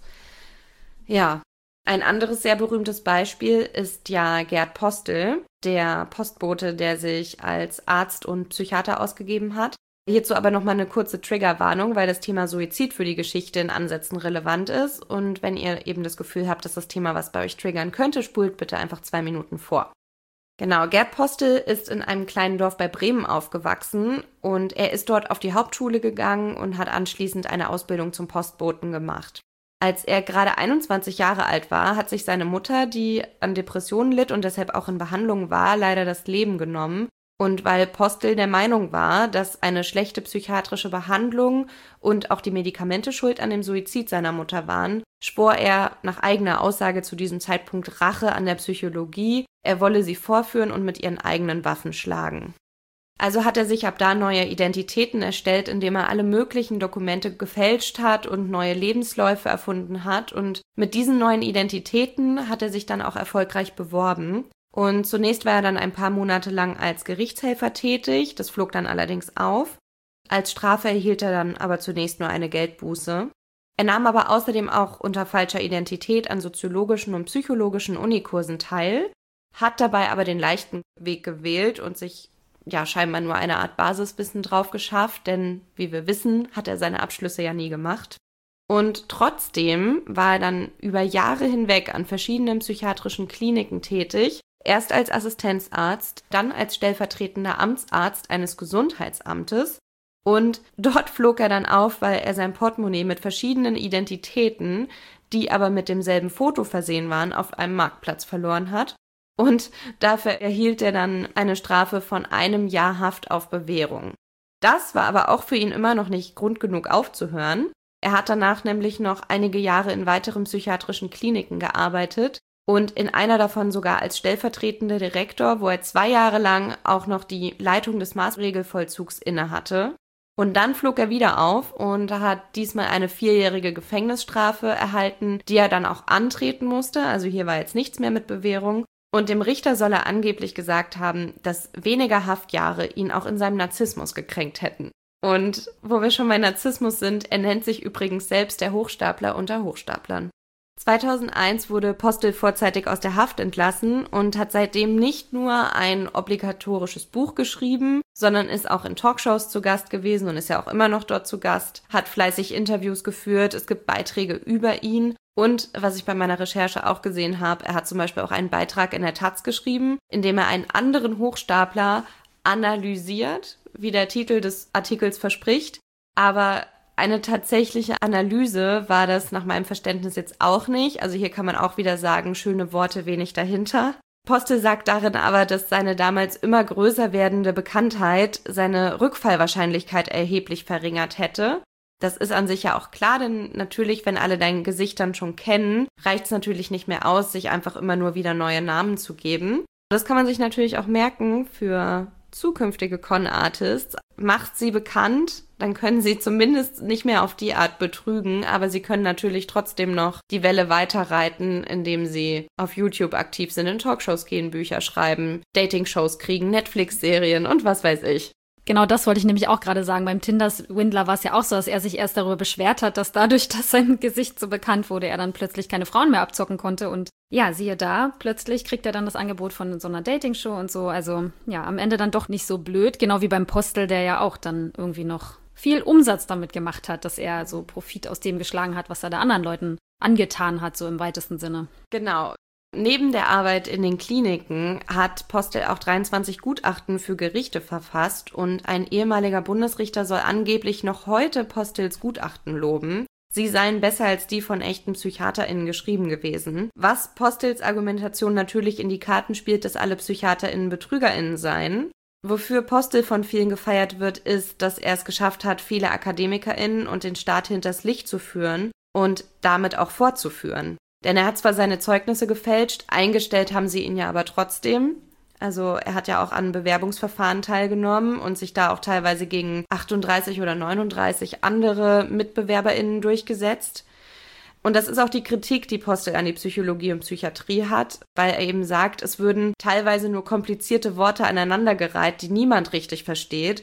Ja, ein anderes sehr berühmtes Beispiel ist ja Gerd Postel, der Postbote, der sich als Arzt und Psychiater ausgegeben hat. Hierzu aber nochmal eine kurze Triggerwarnung, weil das Thema Suizid für die Geschichte in Ansätzen relevant ist. Und wenn ihr eben das Gefühl habt, dass das Thema was bei euch triggern könnte, spult bitte einfach zwei Minuten vor. Genau, Gerd Postel ist in einem kleinen Dorf bei Bremen aufgewachsen und er ist dort auf die Hauptschule gegangen und hat anschließend eine Ausbildung zum Postboten gemacht. Als er gerade einundzwanzig Jahre alt war, hat sich seine Mutter, die an Depressionen litt und deshalb auch in Behandlung war, leider das Leben genommen. Und weil Postel der Meinung war, dass eine schlechte psychiatrische Behandlung und auch die Medikamente schuld an dem Suizid seiner Mutter waren, schwor er nach eigener Aussage zu diesem Zeitpunkt Rache an der Psychologie, er wolle sie vorführen und mit ihren eigenen Waffen schlagen. Also hat er sich ab da neue Identitäten erstellt, indem er alle möglichen Dokumente gefälscht hat und neue Lebensläufe erfunden hat. Und mit diesen neuen Identitäten hat er sich dann auch erfolgreich beworben. Und zunächst war er dann ein paar Monate lang als Gerichtshelfer tätig, das flog dann allerdings auf. Als Strafe erhielt er dann aber zunächst nur eine Geldbuße. Er nahm aber außerdem auch unter falscher Identität an soziologischen und psychologischen Unikursen teil, hat dabei aber den leichten Weg gewählt und sich ja scheinbar nur eine Art Basiswissen drauf geschafft, denn wie wir wissen, hat er seine Abschlüsse ja nie gemacht. Und trotzdem war er dann über Jahre hinweg an verschiedenen psychiatrischen Kliniken tätig, erst als Assistenzarzt, dann als stellvertretender Amtsarzt eines Gesundheitsamtes. Und dort flog er dann auf, weil er sein Portemonnaie mit verschiedenen Identitäten, die aber mit demselben Foto versehen waren, auf einem Marktplatz verloren hat. Und dafür erhielt er dann eine Strafe von einem Jahr Haft auf Bewährung. Das war aber auch für ihn immer noch nicht Grund genug aufzuhören. Er hat danach nämlich noch einige Jahre in weiteren psychiatrischen Kliniken gearbeitet und in einer davon sogar als stellvertretender Direktor, wo er zwei Jahre lang auch noch die Leitung des Maßregelvollzugs innehatte. Und dann flog er wieder auf und hat diesmal eine vierjährige Gefängnisstrafe erhalten, die er dann auch antreten musste. Also hier war jetzt nichts mehr mit Bewährung. Und dem Richter soll er angeblich gesagt haben, dass weniger Haftjahre ihn auch in seinem Narzissmus gekränkt hätten. Und wo wir schon bei Narzissmus sind, er nennt sich übrigens selbst der Hochstapler unter Hochstaplern. zweitausendeins wurde Postel vorzeitig aus der Haft entlassen und hat seitdem nicht nur ein obligatorisches Buch geschrieben, sondern ist auch in Talkshows zu Gast gewesen und ist ja auch immer noch dort zu Gast, hat fleißig Interviews geführt, es gibt Beiträge über ihn. Und was ich bei meiner Recherche auch gesehen habe, er hat zum Beispiel auch einen Beitrag in der Taz geschrieben, in dem er einen anderen Hochstapler analysiert, wie der Titel des Artikels verspricht. Aber eine tatsächliche Analyse war das nach meinem Verständnis jetzt auch nicht. Also hier kann man auch wieder sagen, schöne Worte, wenig dahinter. Postel sagt darin aber, dass seine damals immer größer werdende Bekanntheit seine Rückfallwahrscheinlichkeit erheblich verringert hätte. Das ist an sich ja auch klar, denn natürlich, wenn alle dein Gesicht dann schon kennen, reicht es natürlich nicht mehr aus, sich einfach immer nur wieder neue Namen zu geben. Das kann man sich natürlich auch merken für zukünftige Con-Artists. Macht sie bekannt, dann können sie zumindest nicht mehr auf die Art betrügen, aber sie können natürlich trotzdem noch die Welle weiterreiten, indem sie auf YouTube aktiv sind, in Talkshows gehen, Bücher schreiben, Dating-Shows kriegen, Netflix-Serien und was weiß ich. Genau, das wollte ich nämlich auch gerade sagen. Beim Tinder-Swindler war es ja auch so, dass er sich erst darüber beschwert hat, dass dadurch, dass sein Gesicht so bekannt wurde, er dann plötzlich keine Frauen mehr abzocken konnte. Und ja, siehe da, plötzlich kriegt er dann das Angebot von so einer Dating-Show und so. Also ja, am Ende dann doch nicht so blöd. Genau wie beim Postel, der ja auch dann irgendwie noch viel Umsatz damit gemacht hat, dass er so Profit aus dem geschlagen hat, was er da anderen Leuten angetan hat, so im weitesten Sinne. Genau. Neben der Arbeit in den Kliniken hat Postel auch dreiundzwanzig Gutachten für Gerichte verfasst und ein ehemaliger Bundesrichter soll angeblich noch heute Postels Gutachten loben. Sie seien besser als die von echten PsychiaterInnen geschrieben gewesen. Was Postels Argumentation natürlich in die Karten spielt, dass alle PsychiaterInnen BetrügerInnen seien. Wofür Postel von vielen gefeiert wird, ist, dass er es geschafft hat, viele AkademikerInnen und den Staat hinters Licht zu führen und damit auch fortzuführen. Denn er hat zwar seine Zeugnisse gefälscht, eingestellt haben sie ihn ja aber trotzdem. Also er hat ja auch an Bewerbungsverfahren teilgenommen und sich da auch teilweise gegen achtunddreißig oder neununddreißig andere MitbewerberInnen durchgesetzt. Und das ist auch die Kritik, die Postel an die Psychologie und Psychiatrie hat, weil er eben sagt, es würden teilweise nur komplizierte Worte aneinandergereiht, die niemand richtig versteht.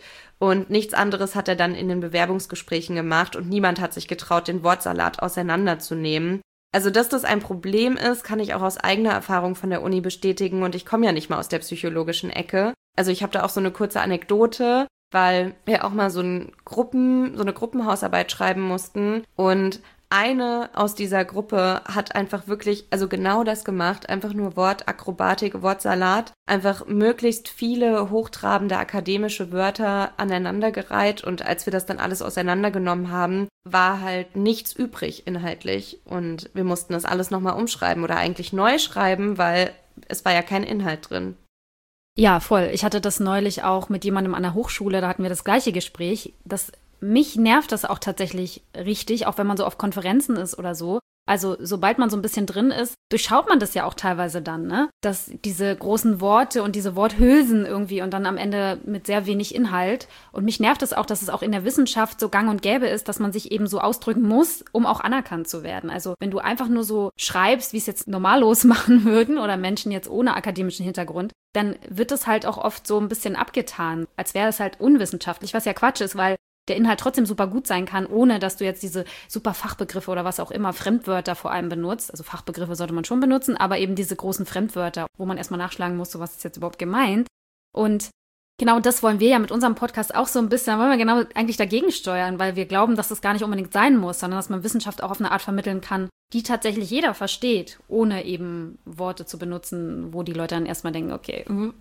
Und nichts anderes hat er dann in den Bewerbungsgesprächen gemacht und niemand hat sich getraut, den Wortsalat auseinanderzunehmen. Also, dass das ein Problem ist, kann ich auch aus eigener Erfahrung von der Uni bestätigen und ich komme ja nicht mal aus der psychologischen Ecke. Also ich habe da auch so eine kurze Anekdote, weil wir auch mal so, ein Gruppen, so eine Gruppenhausarbeit schreiben mussten und eine aus dieser Gruppe hat einfach wirklich, also genau das gemacht, einfach nur Wortakrobatik, Wortsalat, einfach möglichst viele hochtrabende akademische Wörter aneinandergereiht und als wir das dann alles auseinandergenommen haben, war halt nichts übrig inhaltlich und wir mussten das alles nochmal umschreiben oder eigentlich neu schreiben, weil es war ja kein Inhalt drin. Ja, voll. Ich hatte das neulich auch mit jemandem an der Hochschule, da hatten wir das gleiche Gespräch, das mich nervt das auch tatsächlich richtig, auch wenn man so auf Konferenzen ist oder so. Also sobald man so ein bisschen drin ist, durchschaut man das ja auch teilweise dann, ne? Dass diese großen Worte und diese Worthülsen irgendwie und dann am Ende mit sehr wenig Inhalt. Und mich nervt es auch, dass es auch in der Wissenschaft so gang und gäbe ist, dass man sich eben so ausdrücken muss, um auch anerkannt zu werden. Also wenn du einfach nur so schreibst, wie es jetzt normallos machen würden oder Menschen jetzt ohne akademischen Hintergrund, dann wird das halt auch oft so ein bisschen abgetan, als wäre es halt unwissenschaftlich, was ja Quatsch ist, weil der Inhalt trotzdem super gut sein kann, ohne dass du jetzt diese super Fachbegriffe oder was auch immer, Fremdwörter vor allem benutzt. Also Fachbegriffe sollte man schon benutzen, aber eben diese großen Fremdwörter, wo man erstmal nachschlagen muss, so was ist jetzt überhaupt gemeint. Und genau das wollen wir ja mit unserem Podcast auch so ein bisschen, da wollen wir genau eigentlich dagegen steuern, weil wir glauben, dass das gar nicht unbedingt sein muss, sondern dass man Wissenschaft auch auf eine Art vermitteln kann, die tatsächlich jeder versteht, ohne eben Worte zu benutzen, wo die Leute dann erstmal denken, okay, mhm.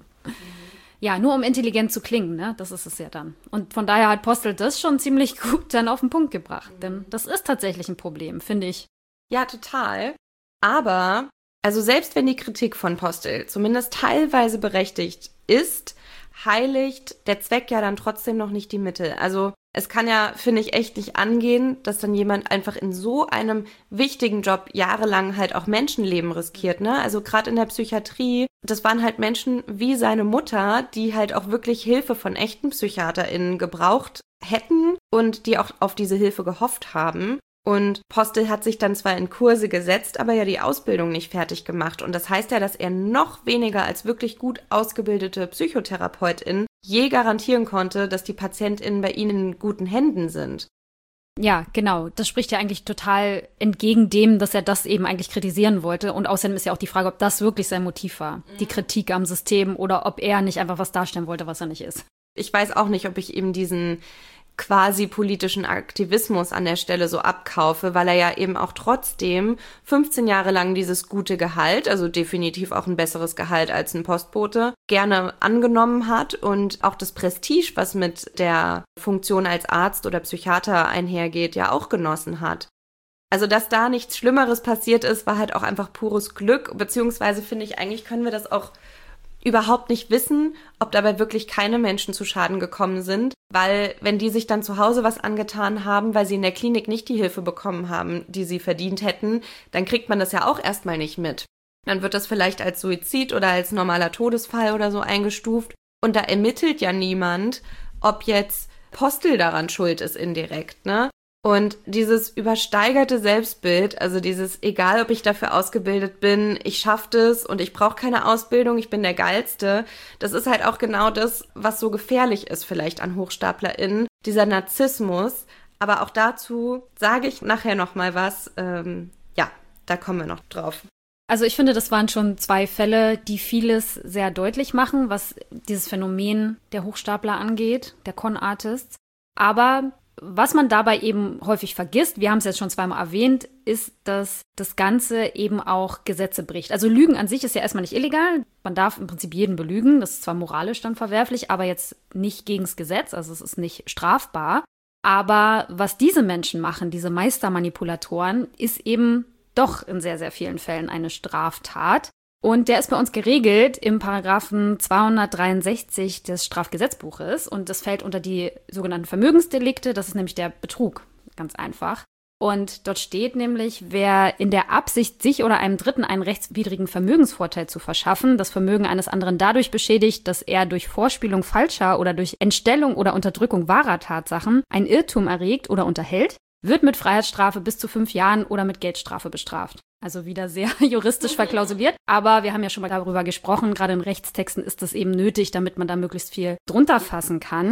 Ja, nur um intelligent zu klingen, ne? Das ist es ja dann. Und von daher hat Postel das schon ziemlich gut dann auf den Punkt gebracht. Denn das ist tatsächlich ein Problem, finde ich. Ja, total. Aber, also selbst wenn die Kritik von Postel zumindest teilweise berechtigt ist, heiligt der Zweck ja dann trotzdem noch nicht die Mittel. Also es kann ja, finde ich, echt nicht angehen, dass dann jemand einfach in so einem wichtigen Job jahrelang halt auch Menschenleben riskiert, ne? Also gerade in der Psychiatrie, das waren halt Menschen wie seine Mutter, die halt auch wirklich Hilfe von echten PsychiaterInnen gebraucht hätten und die auch auf diese Hilfe gehofft haben. Und Postel hat sich dann zwar in Kurse gesetzt, aber ja die Ausbildung nicht fertig gemacht. Und das heißt ja, dass er noch weniger als wirklich gut ausgebildete Psychotherapeutin je garantieren konnte, dass die PatientInnen bei ihnen in guten Händen sind. Ja, genau. Das spricht ja eigentlich total entgegen dem, dass er das eben eigentlich kritisieren wollte. Und außerdem ist ja auch die Frage, ob das wirklich sein Motiv war, mhm. die Kritik am System, oder ob er nicht einfach was darstellen wollte, was er nicht ist. Ich weiß auch nicht, ob ich eben diesen quasi politischen Aktivismus an der Stelle so abkaufe, weil er ja eben auch trotzdem fünfzehn Jahre lang dieses gute Gehalt, also definitiv auch ein besseres Gehalt als ein Postbote, gerne angenommen hat und auch das Prestige, was mit der Funktion als Arzt oder Psychiater einhergeht, ja auch genossen hat. Also, dass da nichts Schlimmeres passiert ist, war halt auch einfach pures Glück, beziehungsweise finde ich, eigentlich können wir das auch überhaupt nicht wissen, ob dabei wirklich keine Menschen zu Schaden gekommen sind, weil wenn die sich dann zu Hause was angetan haben, weil sie in der Klinik nicht die Hilfe bekommen haben, die sie verdient hätten, dann kriegt man das ja auch erstmal nicht mit. Dann wird das vielleicht als Suizid oder als normaler Todesfall oder so eingestuft und da ermittelt ja niemand, ob jetzt Postel daran schuld ist indirekt, ne? Und dieses übersteigerte Selbstbild, also dieses, egal ob ich dafür ausgebildet bin, ich schaff das und ich brauche keine Ausbildung, ich bin der Geilste, das ist halt auch genau das, was so gefährlich ist vielleicht an HochstaplerInnen, dieser Narzissmus. Aber auch dazu sage ich nachher noch mal was. Ähm, ja, da kommen wir noch drauf. Also ich finde, das waren schon zwei Fälle, die vieles sehr deutlich machen, was dieses Phänomen der Hochstapler angeht, der Con-Artists. Aber was man dabei eben häufig vergisst, wir haben es jetzt schon zweimal erwähnt, ist, dass das Ganze eben auch Gesetze bricht. Also Lügen an sich ist ja erstmal nicht illegal. Man darf im Prinzip jeden belügen. Das ist zwar moralisch dann verwerflich, aber jetzt nicht gegens Gesetz. Also es ist nicht strafbar. Aber was diese Menschen machen, diese Meistermanipulatoren, ist eben doch in sehr, sehr vielen Fällen eine Straftat. Und der ist bei uns geregelt im Paragraphen zweihundertdreiundsechzig des Strafgesetzbuches. Und das fällt unter die sogenannten Vermögensdelikte. Das ist nämlich der Betrug. Ganz einfach. Und dort steht nämlich, wer in der Absicht, sich oder einem Dritten einen rechtswidrigen Vermögensvorteil zu verschaffen, das Vermögen eines anderen dadurch beschädigt, dass er durch Vorspielung falscher oder durch Entstellung oder Unterdrückung wahrer Tatsachen ein Irrtum erregt oder unterhält, wird mit Freiheitsstrafe bis zu fünf Jahren oder mit Geldstrafe bestraft. Also wieder sehr juristisch verklausuliert. Aber wir haben ja schon mal darüber gesprochen, gerade in Rechtstexten ist das eben nötig, damit man da möglichst viel drunter fassen kann.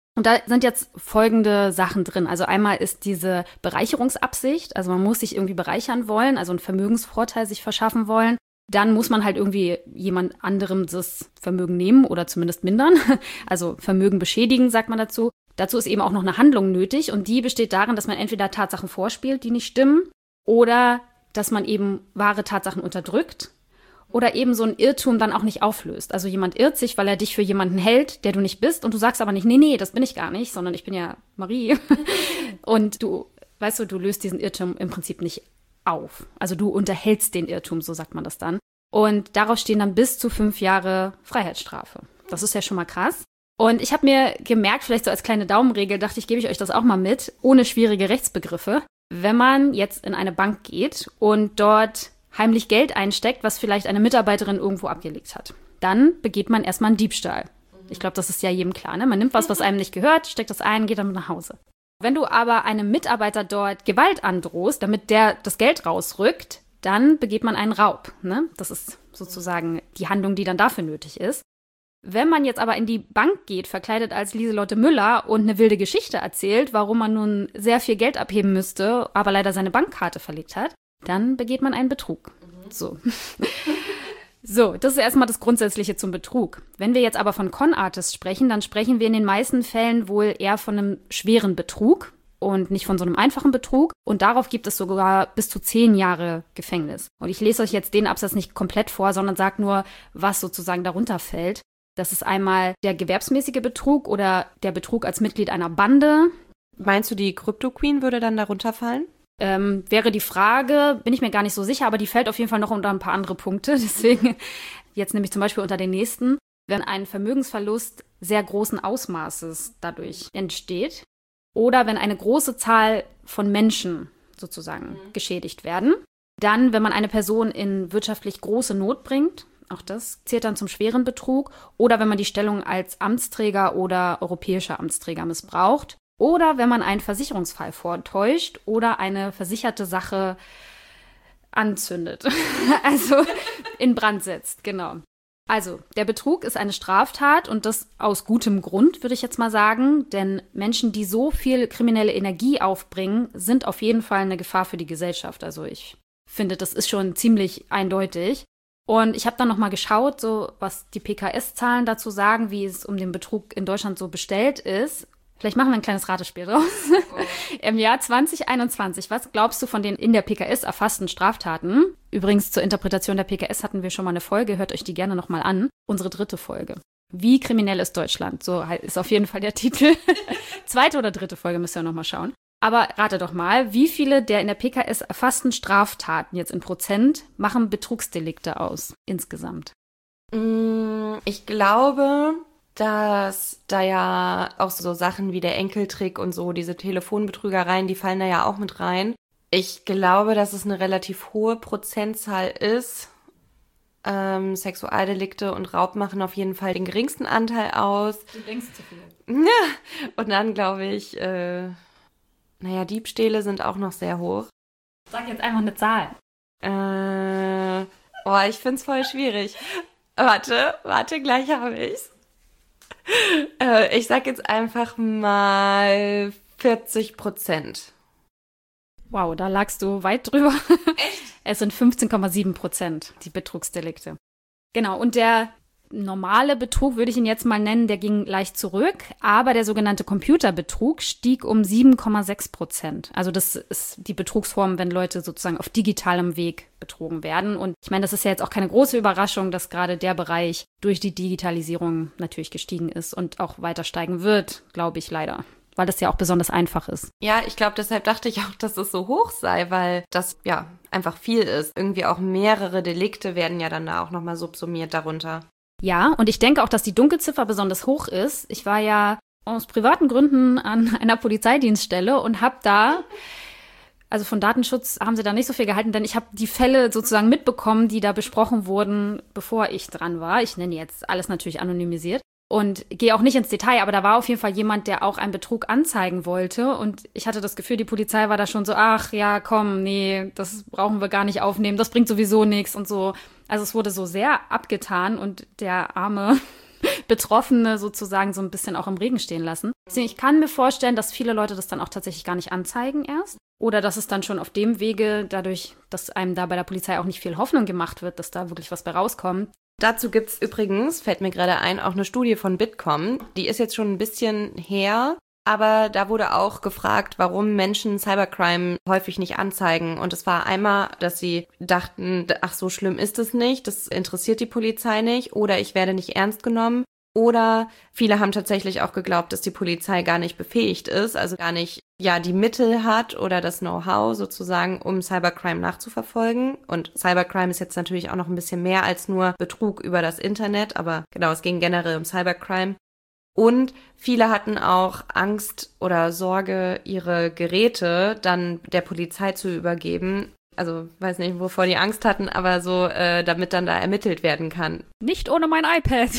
Und da sind jetzt folgende Sachen drin. Also einmal ist diese Bereicherungsabsicht, also man muss sich irgendwie bereichern wollen, also einen Vermögensvorteil sich verschaffen wollen. Dann muss man halt irgendwie jemand anderem das Vermögen nehmen oder zumindest mindern, also Vermögen beschädigen, sagt man dazu. Dazu ist eben auch noch eine Handlung nötig und die besteht darin, dass man entweder Tatsachen vorspielt, die nicht stimmen, oder dass man eben wahre Tatsachen unterdrückt oder eben so ein Irrtum dann auch nicht auflöst. Also jemand irrt sich, weil er dich für jemanden hält, der du nicht bist und du sagst aber nicht, nee, nee, das bin ich gar nicht, sondern ich bin ja Marie. Und du, weißt du, du löst diesen Irrtum im Prinzip nicht auf. Also du unterhältst den Irrtum, so sagt man das dann. Und darauf stehen dann bis zu fünf Jahre Freiheitsstrafe. Das ist ja schon mal krass. Und ich habe mir gemerkt, vielleicht so als kleine Daumenregel, dachte ich, gebe ich euch das auch mal mit, ohne schwierige Rechtsbegriffe. Wenn man jetzt in eine Bank geht und dort heimlich Geld einsteckt, was vielleicht eine Mitarbeiterin irgendwo abgelegt hat, dann begeht man erstmal einen Diebstahl. Ich glaube, das ist ja jedem klar, ne? Man nimmt was, was einem nicht gehört, steckt das ein, geht damit nach Hause. Wenn du aber einem Mitarbeiter dort Gewalt androhst, damit der das Geld rausrückt, dann begeht man einen Raub, ne? Das ist sozusagen die Handlung, die dann dafür nötig ist. Wenn man jetzt aber in die Bank geht, verkleidet als Lieselotte Müller und eine wilde Geschichte erzählt, warum man nun sehr viel Geld abheben müsste, aber leider seine Bankkarte verlegt hat, dann begeht man einen Betrug. Mhm. So. So, das ist erstmal das Grundsätzliche zum Betrug. Wenn wir jetzt aber von Con-Artists sprechen, dann sprechen wir in den meisten Fällen wohl eher von einem schweren Betrug und nicht von so einem einfachen Betrug. Und darauf gibt es sogar bis zu zehn Jahre Gefängnis. Und ich lese euch jetzt den Absatz nicht komplett vor, sondern sage nur, was sozusagen darunter fällt. Das ist einmal der gewerbsmäßige Betrug oder der Betrug als Mitglied einer Bande. Meinst du, die Crypto Queen würde dann darunter fallen? Ähm, wäre die Frage, bin ich mir gar nicht so sicher, aber die fällt auf jeden Fall noch unter ein paar andere Punkte. Deswegen jetzt nämlich zum Beispiel unter den nächsten. Wenn ein Vermögensverlust sehr großen Ausmaßes dadurch entsteht oder wenn eine große Zahl von Menschen sozusagen mhm. geschädigt werden, dann, wenn man eine Person in wirtschaftlich große Not bringt, auch das zählt dann zum schweren Betrug, oder wenn man die Stellung als Amtsträger oder europäischer Amtsträger missbraucht, oder wenn man einen Versicherungsfall vortäuscht oder eine versicherte Sache anzündet, also in Brand setzt, genau. Also, der Betrug ist eine Straftat und das aus gutem Grund, würde ich jetzt mal sagen, denn Menschen, die so viel kriminelle Energie aufbringen, sind auf jeden Fall eine Gefahr für die Gesellschaft. Also ich finde, das ist schon ziemlich eindeutig. Und ich habe dann nochmal geschaut, so was die P K S-Zahlen dazu sagen, wie es um den Betrug in Deutschland so bestellt ist. Vielleicht machen wir ein kleines Ratespiel draus. Oh. Im Jahr zwanzig einundzwanzig, was glaubst du von den in der P K S erfassten Straftaten? Übrigens, zur Interpretation der P K S hatten wir schon mal eine Folge, hört euch die gerne nochmal an. Unsere dritte Folge. Wie kriminell ist Deutschland? So ist auf jeden Fall der Titel. Zweite oder dritte Folge müsst ihr nochmal schauen. Aber rate doch mal, wie viele der in der P K S erfassten Straftaten jetzt in Prozent machen Betrugsdelikte aus insgesamt? Ich glaube, dass da ja auch so Sachen wie der Enkeltrick und so, diese Telefonbetrügereien, die fallen da ja auch mit rein. Ich glaube, dass es eine relativ hohe Prozentzahl ist. Ähm, Sexualdelikte und Raub machen auf jeden Fall den geringsten Anteil aus. Du denkst zu viel. Ja, und dann glaube ich, äh, naja, Diebstähle sind auch noch sehr hoch. Sag jetzt einfach eine Zahl. Äh, oh, ich find's voll schwierig. Warte, warte, gleich habe ich's. Äh, ich sag jetzt einfach mal vierzig Prozent. Wow, da lagst du weit drüber. Echt? Es sind fünfzehn Komma sieben Prozent, die Betrugsdelikte. Genau, und der normale Betrug, würde ich ihn jetzt mal nennen, der ging leicht zurück, aber der sogenannte Computerbetrug stieg um sieben Komma sechs Prozent. Also das ist die Betrugsform, wenn Leute sozusagen auf digitalem Weg betrogen werden. Und ich meine, das ist ja jetzt auch keine große Überraschung, dass gerade der Bereich durch die Digitalisierung natürlich gestiegen ist und auch weiter steigen wird, glaube ich leider. Weil das ja auch besonders einfach ist. Ja, ich glaube, deshalb dachte ich auch, dass es so hoch sei, weil das ja einfach viel ist. Irgendwie auch mehrere Delikte werden ja dann da auch nochmal subsumiert darunter. Ja, und ich denke auch, dass die Dunkelziffer besonders hoch ist. Ich war ja aus privaten Gründen an einer Polizeidienststelle und habe da, also von Datenschutz haben sie da nicht so viel gehalten, denn ich habe die Fälle sozusagen mitbekommen, die da besprochen wurden, bevor ich dran war. Ich nenne jetzt alles natürlich anonymisiert. Und gehe auch nicht ins Detail, aber da war auf jeden Fall jemand, der auch einen Betrug anzeigen wollte. Und ich hatte das Gefühl, die Polizei war da schon so, ach ja, komm, nee, das brauchen wir gar nicht aufnehmen, das bringt sowieso nichts und so. Also es wurde so sehr abgetan und der arme Betroffene sozusagen so ein bisschen auch im Regen stehen lassen. Deswegen, ich kann mir vorstellen, dass viele Leute das dann auch tatsächlich gar nicht anzeigen erst. Oder dass es dann schon auf dem Wege, dadurch, dass einem da bei der Polizei auch nicht viel Hoffnung gemacht wird, dass da wirklich was bei rauskommt. Dazu gibt's übrigens, fällt mir gerade ein, auch eine Studie von Bitkom. Die ist jetzt schon ein bisschen her, aber da wurde auch gefragt, warum Menschen Cybercrime häufig nicht anzeigen. Und es war einmal, dass sie dachten, ach, so schlimm ist es nicht, das interessiert die Polizei nicht oder ich werde nicht ernst genommen. Oder viele haben tatsächlich auch geglaubt, dass die Polizei gar nicht befähigt ist, also gar nicht ja die Mittel hat oder das Know-how sozusagen, um Cybercrime nachzuverfolgen. Und Cybercrime ist jetzt natürlich auch noch ein bisschen mehr als nur Betrug über das Internet, aber genau, es ging generell um Cybercrime. Und viele hatten auch Angst oder Sorge, ihre Geräte dann der Polizei zu übergeben. Also weiß nicht, wovor die Angst hatten, aber so, äh, damit dann da ermittelt werden kann. Nicht ohne mein iPad.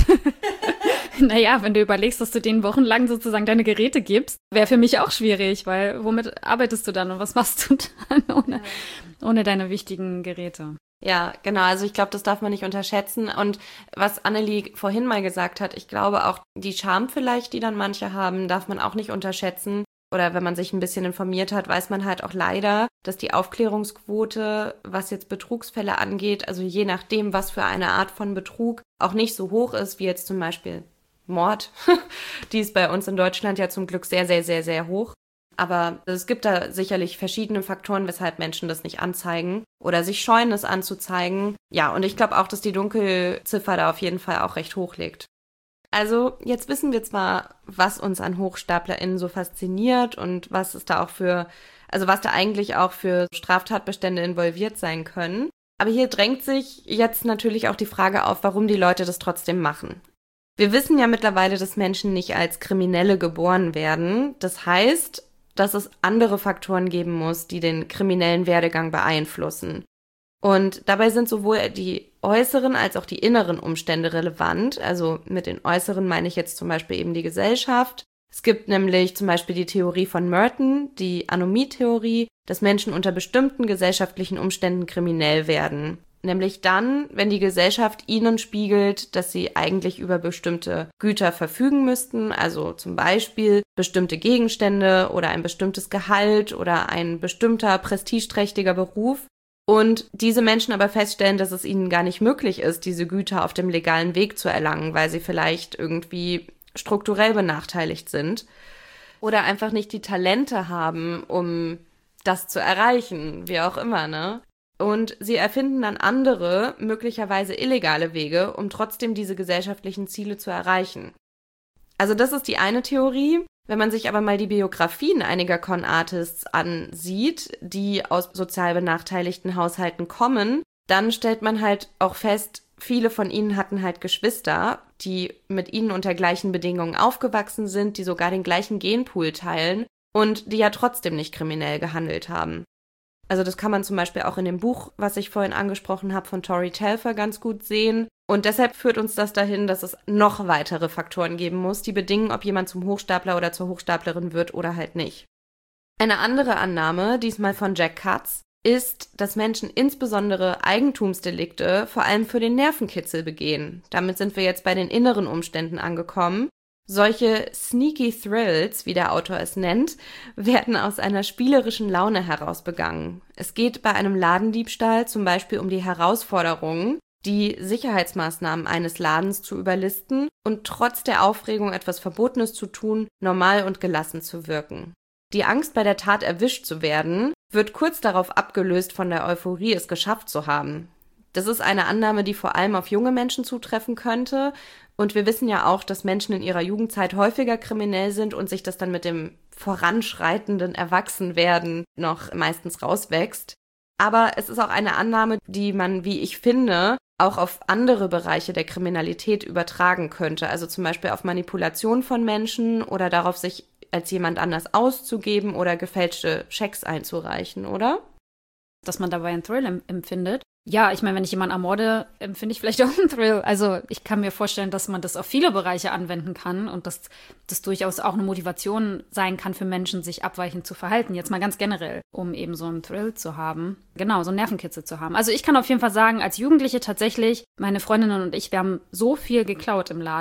Naja, wenn du überlegst, dass du denen wochenlang sozusagen deine Geräte gibst, wäre für mich auch schwierig, weil womit arbeitest du dann und was machst du dann ohne, ohne deine wichtigen Geräte? Ja, genau. Also ich glaube, das darf man nicht unterschätzen. Und was Annelie vorhin mal gesagt hat, ich glaube auch die Scham vielleicht, die dann manche haben, darf man auch nicht unterschätzen. Oder wenn man sich ein bisschen informiert hat, weiß man halt auch leider, dass die Aufklärungsquote, was jetzt Betrugsfälle angeht, also je nachdem, was für eine Art von Betrug, auch nicht so hoch ist, wie jetzt zum Beispiel Mord. Die ist bei uns in Deutschland ja zum Glück sehr, sehr, sehr, sehr hoch. Aber es gibt da sicherlich verschiedene Faktoren, weshalb Menschen das nicht anzeigen oder sich scheuen, es anzuzeigen. Ja, und ich glaube auch, dass die Dunkelziffer da auf jeden Fall auch recht hoch liegt. Also jetzt wissen wir zwar, was uns an HochstaplerInnen so fasziniert und was es da auch für, also was da eigentlich auch für Straftatbestände involviert sein können. Aber hier drängt sich jetzt natürlich auch die Frage auf, warum die Leute das trotzdem machen. Wir wissen ja mittlerweile, dass Menschen nicht als Kriminelle geboren werden. Das heißt, dass es andere Faktoren geben muss, die den kriminellen Werdegang beeinflussen. Und dabei sind sowohl die äußeren als auch die inneren Umstände relevant. Also mit den äußeren meine ich jetzt zum Beispiel eben die Gesellschaft. Es gibt nämlich zum Beispiel die Theorie von Merton, die Anomie-Theorie, dass Menschen unter bestimmten gesellschaftlichen Umständen kriminell werden. Nämlich dann, wenn die Gesellschaft ihnen spiegelt, dass sie eigentlich über bestimmte Güter verfügen müssten, also zum Beispiel bestimmte Gegenstände oder ein bestimmtes Gehalt oder ein bestimmter prestigeträchtiger Beruf. Und diese Menschen aber feststellen, dass es ihnen gar nicht möglich ist, diese Güter auf dem legalen Weg zu erlangen, weil sie vielleicht irgendwie strukturell benachteiligt sind oder einfach nicht die Talente haben, um das zu erreichen, wie auch immer, ne? Und sie erfinden dann andere, möglicherweise illegale Wege, um trotzdem diese gesellschaftlichen Ziele zu erreichen. Also das ist die eine Theorie. Wenn man sich aber mal die Biografien einiger Con-Artists ansieht, die aus sozial benachteiligten Haushalten kommen, dann stellt man halt auch fest, viele von ihnen hatten halt Geschwister, die mit ihnen unter gleichen Bedingungen aufgewachsen sind, die sogar den gleichen Genpool teilen und die ja trotzdem nicht kriminell gehandelt haben. Also das kann man zum Beispiel auch in dem Buch, was ich vorhin angesprochen habe, von Tori Telfer ganz gut sehen. Und deshalb führt uns das dahin, dass es noch weitere Faktoren geben muss, die bedingen, ob jemand zum Hochstapler oder zur Hochstaplerin wird oder halt nicht. Eine andere Annahme, diesmal von Jack Katz, ist, dass Menschen insbesondere Eigentumsdelikte vor allem für den Nervenkitzel begehen. Damit sind wir jetzt bei den inneren Umständen angekommen. Solche Sneaky Thrills, wie der Autor es nennt, werden aus einer spielerischen Laune heraus begangen. Es geht bei einem Ladendiebstahl zum Beispiel um die Herausforderung, die Sicherheitsmaßnahmen eines Ladens zu überlisten und trotz der Aufregung etwas Verbotenes zu tun, normal und gelassen zu wirken. Die Angst, bei der Tat erwischt zu werden, wird kurz darauf abgelöst von der Euphorie, es geschafft zu haben. Das ist eine Annahme, die vor allem auf junge Menschen zutreffen könnte. Und wir wissen ja auch, dass Menschen in ihrer Jugendzeit häufiger kriminell sind und sich das dann mit dem voranschreitenden Erwachsenwerden noch meistens rauswächst. Aber es ist auch eine Annahme, die man, wie ich finde, auch auf andere Bereiche der Kriminalität übertragen könnte. Also zum Beispiel auf Manipulation von Menschen oder darauf, sich als jemand anders auszugeben oder gefälschte Schecks einzureichen, oder? Dass man dabei einen Thrill empfindet. Ja, ich meine, wenn ich jemanden ermorde, empfinde ich vielleicht auch einen Thrill. Also ich kann mir vorstellen, dass man das auf viele Bereiche anwenden kann und dass das durchaus auch eine Motivation sein kann für Menschen, sich abweichend zu verhalten. Jetzt mal ganz generell, um eben so einen Thrill zu haben. Genau, so einen Nervenkitzel zu haben. Also ich kann auf jeden Fall sagen, als Jugendliche tatsächlich, meine Freundinnen und ich, wir haben so viel geklaut im Laden.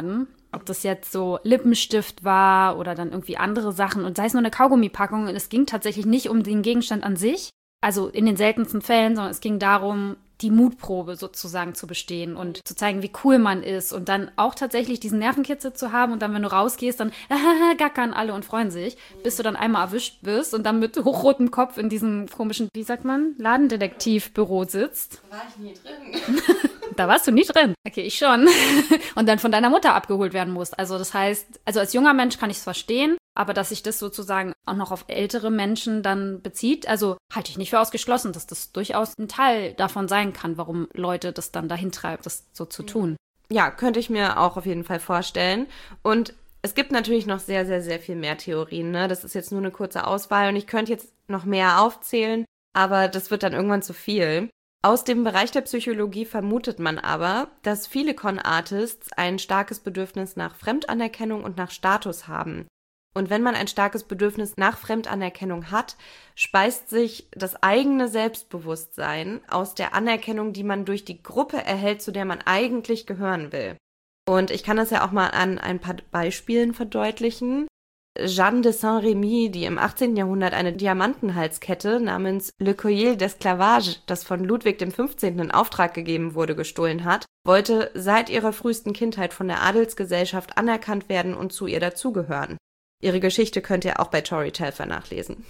Ob das jetzt so Lippenstift war oder dann irgendwie andere Sachen und sei es nur eine Kaugummipackung. Und es ging tatsächlich nicht um den Gegenstand an sich, also in den seltensten Fällen, sondern es ging darum, die Mutprobe sozusagen zu bestehen und zu zeigen, wie cool man ist und dann auch tatsächlich diesen Nervenkitzel zu haben und dann, wenn du rausgehst, dann gackern alle und freuen sich, bis du dann einmal erwischt wirst und dann mit hochrotem Kopf in diesem komischen, wie sagt man, Ladendetektivbüro sitzt. Da war ich nie drin. Da warst du nie drin. Okay, ich schon. Und dann von deiner Mutter abgeholt werden musst. Also das heißt, also als junger Mensch kann ich es verstehen, aber dass sich das sozusagen auch noch auf ältere Menschen dann bezieht, also halte ich nicht für ausgeschlossen, dass das durchaus ein Teil davon sein kann, warum Leute das dann dahin treibt, das so zu tun. Ja, könnte ich mir auch auf jeden Fall vorstellen. Und es gibt natürlich noch sehr, sehr, sehr viel mehr Theorien, ne? Das ist jetzt nur eine kurze Auswahl und ich könnte jetzt noch mehr aufzählen, aber das wird dann irgendwann zu viel. Aus dem Bereich der Psychologie vermutet man aber, dass viele Con-Artists ein starkes Bedürfnis nach Fremdanerkennung und nach Status haben. Und wenn man ein starkes Bedürfnis nach Fremdanerkennung hat, speist sich das eigene Selbstbewusstsein aus der Anerkennung, die man durch die Gruppe erhält, zu der man eigentlich gehören will. Und ich kann das ja auch mal an ein paar Beispielen verdeutlichen. Jeanne de Saint-Remy, die im achtzehnten Jahrhundert eine Diamantenhalskette namens Le Collier d'Esclavage, das von Ludwig dem fünfzehnten in Auftrag gegeben wurde, gestohlen hat, wollte seit ihrer frühesten Kindheit von der Adelsgesellschaft anerkannt werden und zu ihr dazugehören. Ihre Geschichte könnt ihr auch bei Tori Telfer nachlesen.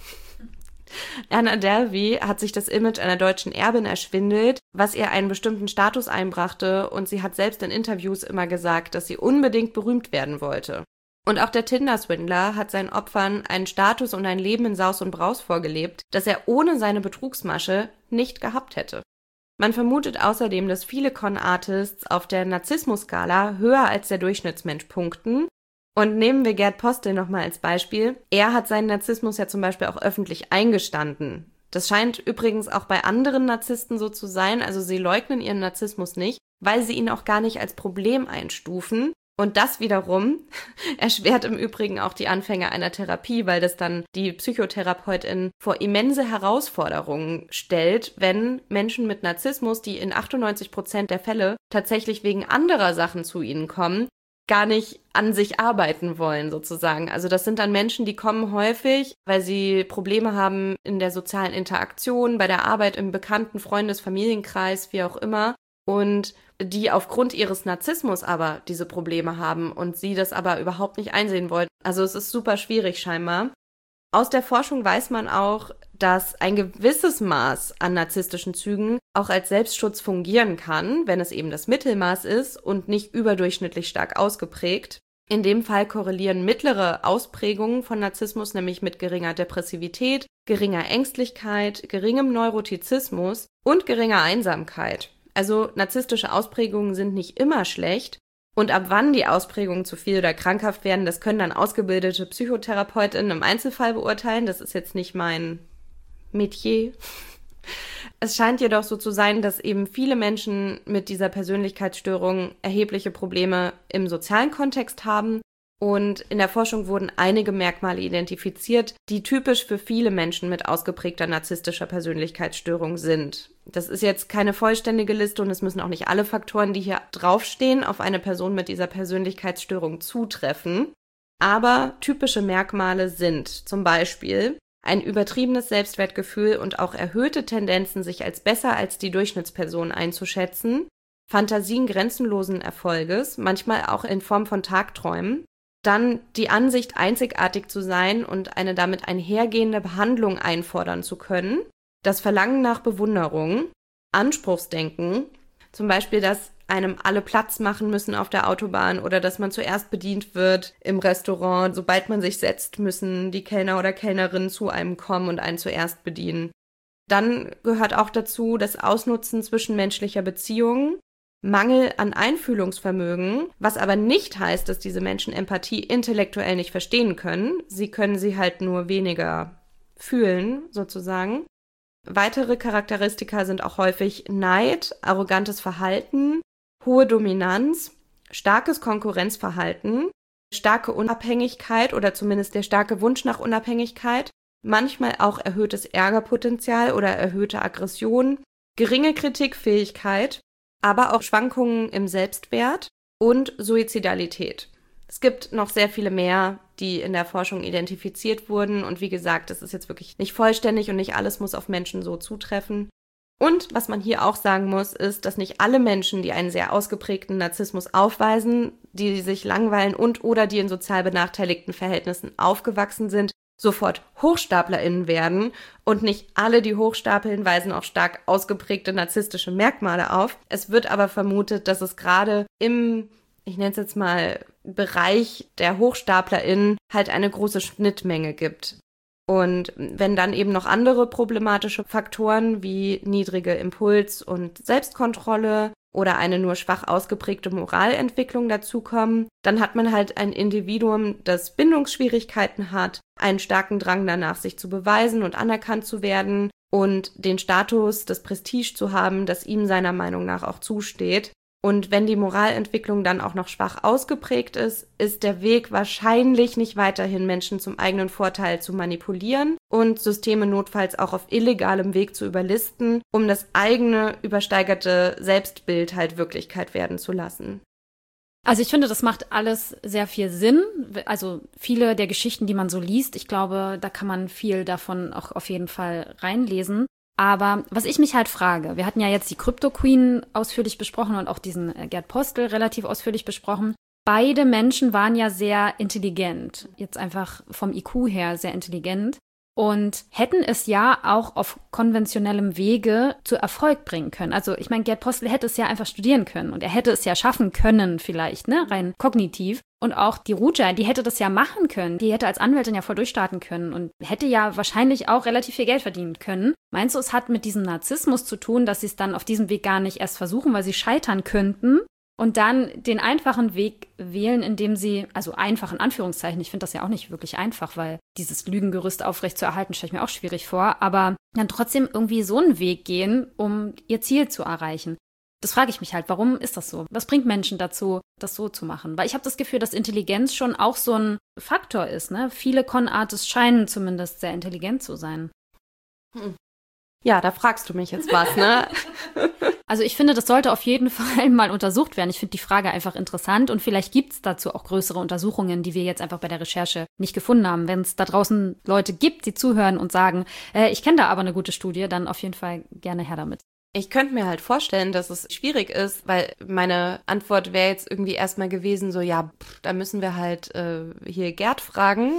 Anna Delvey hat sich das Image einer deutschen Erbin erschwindelt, was ihr einen bestimmten Status einbrachte, und sie hat selbst in Interviews immer gesagt, dass sie unbedingt berühmt werden wollte. Und auch der Tinder-Swindler hat seinen Opfern einen Status und ein Leben in Saus und Braus vorgelebt, das er ohne seine Betrugsmasche nicht gehabt hätte. Man vermutet außerdem, dass viele Con-Artists auf der Narzissmus-Skala höher als der Durchschnittsmensch punkten. Und nehmen wir Gerd Postel nochmal als Beispiel. Er hat seinen Narzissmus ja zum Beispiel auch öffentlich eingestanden. Das scheint übrigens auch bei anderen Narzissten so zu sein, also sie leugnen ihren Narzissmus nicht, weil sie ihn auch gar nicht als Problem einstufen. Und das wiederum erschwert im Übrigen auch die Anfänge einer Therapie, weil das dann die Psychotherapeutin vor immense Herausforderungen stellt, wenn Menschen mit Narzissmus, die in achtundneunzig Prozent der Fälle tatsächlich wegen anderer Sachen zu ihnen kommen, gar nicht an sich arbeiten wollen sozusagen. Also das sind dann Menschen, die kommen häufig, weil sie Probleme haben in der sozialen Interaktion, bei der Arbeit im Bekannten-, Freundes-, Familienkreis, wie auch immer, und die aufgrund ihres Narzissmus aber diese Probleme haben und sie das aber überhaupt nicht einsehen wollen. Also es ist super schwierig scheinbar. Aus der Forschung weiß man auch, dass ein gewisses Maß an narzisstischen Zügen auch als Selbstschutz fungieren kann, wenn es eben das Mittelmaß ist und nicht überdurchschnittlich stark ausgeprägt. In dem Fall korrelieren mittlere Ausprägungen von Narzissmus nämlich mit geringer Depressivität, geringer Ängstlichkeit, geringem Neurotizismus und geringer Einsamkeit. Also narzisstische Ausprägungen sind nicht immer schlecht. Und ab wann die Ausprägungen zu viel oder krankhaft werden, das können dann ausgebildete PsychotherapeutInnen im Einzelfall beurteilen. Das ist jetzt nicht mein Metier. Es scheint jedoch so zu sein, dass eben viele Menschen mit dieser Persönlichkeitsstörung erhebliche Probleme im sozialen Kontext haben. Und in der Forschung wurden einige Merkmale identifiziert, die typisch für viele Menschen mit ausgeprägter narzisstischer Persönlichkeitsstörung sind. Das ist jetzt keine vollständige Liste und es müssen auch nicht alle Faktoren, die hier draufstehen, auf eine Person mit dieser Persönlichkeitsstörung zutreffen. Aber typische Merkmale sind zum Beispiel ein übertriebenes Selbstwertgefühl und auch erhöhte Tendenzen, sich als besser als die Durchschnittsperson einzuschätzen, Fantasien grenzenlosen Erfolges, manchmal auch in Form von Tagträumen, dann die Ansicht, einzigartig zu sein und eine damit einhergehende Behandlung einfordern zu können, das Verlangen nach Bewunderung, Anspruchsdenken, zum Beispiel, dass einem alle Platz machen müssen auf der Autobahn oder dass man zuerst bedient wird im Restaurant. Sobald man sich setzt, müssen die Kellner oder Kellnerinnen zu einem kommen und einen zuerst bedienen. Dann gehört auch dazu das Ausnutzen zwischenmenschlicher Beziehungen, Mangel an Einfühlungsvermögen, was aber nicht heißt, dass diese Menschen Empathie intellektuell nicht verstehen können. Sie können sie halt nur weniger fühlen, sozusagen. Weitere Charakteristika sind auch häufig Neid, arrogantes Verhalten, hohe Dominanz, starkes Konkurrenzverhalten, starke Unabhängigkeit oder zumindest der starke Wunsch nach Unabhängigkeit, manchmal auch erhöhtes Ärgerpotenzial oder erhöhte Aggression, geringe Kritikfähigkeit, aber auch Schwankungen im Selbstwert und Suizidalität. Es gibt noch sehr viele mehr, die in der Forschung identifiziert wurden. Und wie gesagt, das ist jetzt wirklich nicht vollständig und nicht alles muss auf Menschen so zutreffen. Und was man hier auch sagen muss, ist, dass nicht alle Menschen, die einen sehr ausgeprägten Narzissmus aufweisen, die sich langweilen und oder die in sozial benachteiligten Verhältnissen aufgewachsen sind, sofort HochstaplerInnen werden. Und nicht alle, die hochstapeln, weisen auch stark ausgeprägte narzisstische Merkmale auf. Es wird aber vermutet, dass es gerade im, ich nenne es jetzt mal, Bereich der HochstaplerInnen halt eine große Schnittmenge gibt. Und wenn dann eben noch andere problematische Faktoren wie niedrige Impuls- und Selbstkontrolle oder eine nur schwach ausgeprägte Moralentwicklung dazukommen, dann hat man halt ein Individuum, das Bindungsschwierigkeiten hat, einen starken Drang danach, sich zu beweisen und anerkannt zu werden und den Status, das Prestige zu haben, das ihm seiner Meinung nach auch zusteht. Und wenn die Moralentwicklung dann auch noch schwach ausgeprägt ist, ist der Weg wahrscheinlich nicht weiterhin, Menschen zum eigenen Vorteil zu manipulieren und Systeme notfalls auch auf illegalem Weg zu überlisten, um das eigene übersteigerte Selbstbild halt Wirklichkeit werden zu lassen. Also ich finde, das macht alles sehr viel Sinn. Also viele der Geschichten, die man so liest, ich glaube, da kann man viel davon auch auf jeden Fall reinlesen. Aber was ich mich halt frage, wir hatten ja jetzt die Crypto Queen ausführlich besprochen und auch diesen Gerd Postel relativ ausführlich besprochen. Beide Menschen waren ja sehr intelligent, jetzt einfach vom I Q her sehr intelligent und hätten es ja auch auf konventionellem Wege zu Erfolg bringen können. Also ich meine, Gerd Postel hätte es ja einfach studieren können und er hätte es ja schaffen können vielleicht, ne, rein kognitiv. Und auch die Ruja, die hätte das ja machen können. Die hätte als Anwältin ja voll durchstarten können und hätte ja wahrscheinlich auch relativ viel Geld verdienen können. Meinst du, es hat mit diesem Narzissmus zu tun, dass sie es dann auf diesem Weg gar nicht erst versuchen, weil sie scheitern könnten und dann den einfachen Weg wählen, indem sie, also einfach in Anführungszeichen, ich finde das ja auch nicht wirklich einfach, weil dieses Lügengerüst aufrecht zu erhalten, stelle ich mir auch schwierig vor, aber dann trotzdem irgendwie so einen Weg gehen, um ihr Ziel zu erreichen. Das frage ich mich halt, warum ist das so? Was bringt Menschen dazu, das so zu machen? Weil ich habe das Gefühl, dass Intelligenz schon auch so ein Faktor ist, ne? Viele Con-Artists scheinen zumindest sehr intelligent zu sein. Hm. Ja, da fragst du mich jetzt was, ne? Also ich finde, das sollte auf jeden Fall mal untersucht werden. Ich finde die Frage einfach interessant und vielleicht gibt es dazu auch größere Untersuchungen, die wir jetzt einfach bei der Recherche nicht gefunden haben. Wenn es da draußen Leute gibt, die zuhören und sagen, äh, ich kenne da aber eine gute Studie, dann auf jeden Fall gerne her damit. Ich könnte mir halt vorstellen, dass es schwierig ist, weil meine Antwort wäre jetzt irgendwie erstmal gewesen, so ja, pff, da müssen wir halt äh, hier Gerd fragen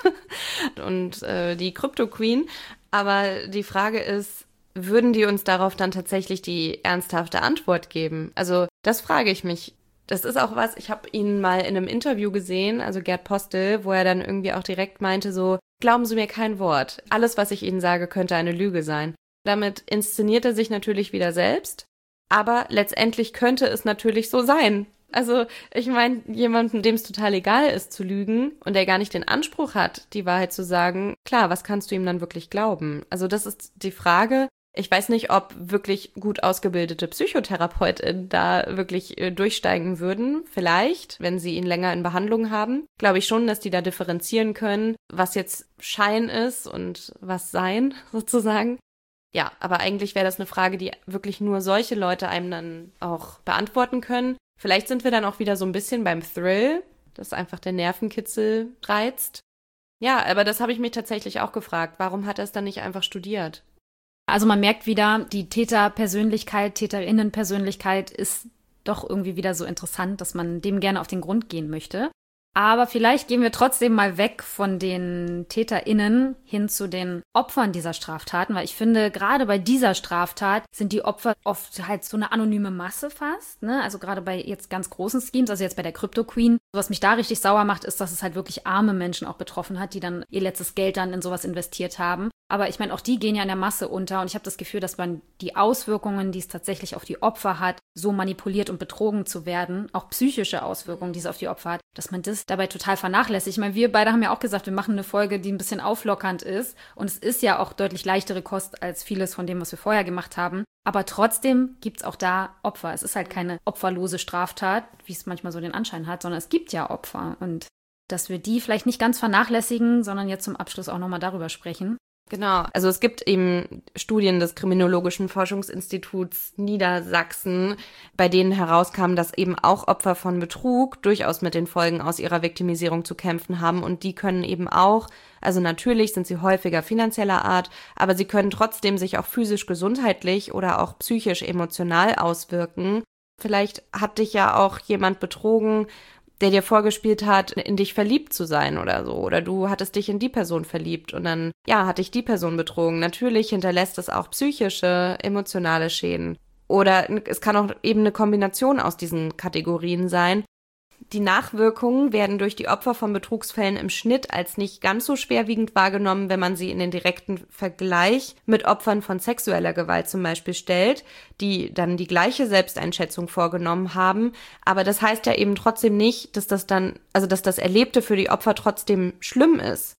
und äh, die Crypto Queen. Aber die Frage ist, würden die uns darauf dann tatsächlich die ernsthafte Antwort geben? Also das frage ich mich. Das ist auch was, ich habe ihn mal in einem Interview gesehen, also Gerd Postel, wo er dann irgendwie auch direkt meinte so, glauben Sie mir kein Wort. Alles, was ich Ihnen sage, könnte eine Lüge sein. Damit inszeniert er sich natürlich wieder selbst, aber letztendlich könnte es natürlich so sein. Also ich meine, jemanden, dem es total egal ist zu lügen und der gar nicht den Anspruch hat, die Wahrheit zu sagen, klar, was kannst du ihm dann wirklich glauben? Also das ist die Frage. Ich weiß nicht, ob wirklich gut ausgebildete PsychotherapeutInnen da wirklich äh, durchsteigen würden. Vielleicht, wenn sie ihn länger in Behandlung haben. Glaube ich schon, dass die da differenzieren können, was jetzt Schein ist und was Sein sozusagen. Ja, aber eigentlich wäre das eine Frage, die wirklich nur solche Leute einem dann auch beantworten können. Vielleicht sind wir dann auch wieder so ein bisschen beim Thrill, dass einfach der Nervenkitzel reizt. Ja, aber das habe ich mich tatsächlich auch gefragt. Warum hat er es dann nicht einfach studiert? Also man merkt wieder, die Täterpersönlichkeit, Täterinnenpersönlichkeit ist doch irgendwie wieder so interessant, dass man dem gerne auf den Grund gehen möchte. Aber vielleicht gehen wir trotzdem mal weg von den TäterInnen hin zu den Opfern dieser Straftaten, weil ich finde, gerade bei dieser Straftat sind die Opfer oft halt so eine anonyme Masse fast, ne? Also gerade bei jetzt ganz großen Schemes, also jetzt bei der Crypto Queen. Was mich da richtig sauer macht, ist, dass es halt wirklich arme Menschen auch betroffen hat, die dann ihr letztes Geld dann in sowas investiert haben. Aber ich meine, auch die gehen ja in der Masse unter und ich habe das Gefühl, dass man die Auswirkungen, die es tatsächlich auf die Opfer hat, so manipuliert und betrogen zu werden, auch psychische Auswirkungen, die es auf die Opfer hat, dass man das dabei total vernachlässigt. Ich meine, wir beide haben ja auch gesagt, wir machen eine Folge, die ein bisschen auflockernd ist und es ist ja auch deutlich leichtere Kost als vieles von dem, was wir vorher gemacht haben. Aber trotzdem gibt es auch da Opfer. Es ist halt keine opferlose Straftat, wie es manchmal so den Anschein hat, sondern es gibt ja Opfer und dass wir die vielleicht nicht ganz vernachlässigen, sondern jetzt zum Abschluss auch nochmal darüber sprechen. Genau, also es gibt eben Studien des Kriminologischen Forschungsinstituts Niedersachsen, bei denen herauskam, dass eben auch Opfer von Betrug durchaus mit den Folgen aus ihrer Viktimisierung zu kämpfen haben und die können eben auch, also natürlich sind sie häufiger finanzieller Art, aber sie können trotzdem sich auch physisch gesundheitlich oder auch psychisch emotional auswirken. Vielleicht hat dich ja auch jemand betrogen, der dir vorgespielt hat, in dich verliebt zu sein oder so. Oder du hattest dich in die Person verliebt und dann, ja, hat dich die Person betrogen. Natürlich hinterlässt es auch psychische, emotionale Schäden. Oder es kann auch eben eine Kombination aus diesen Kategorien sein. Die Nachwirkungen werden durch die Opfer von Betrugsfällen im Schnitt als nicht ganz so schwerwiegend wahrgenommen, wenn man sie in den direkten Vergleich mit Opfern von sexueller Gewalt zum Beispiel stellt, die dann die gleiche Selbsteinschätzung vorgenommen haben. Aber das heißt ja eben trotzdem nicht, dass das dann, also dass das Erlebte für die Opfer trotzdem schlimm ist.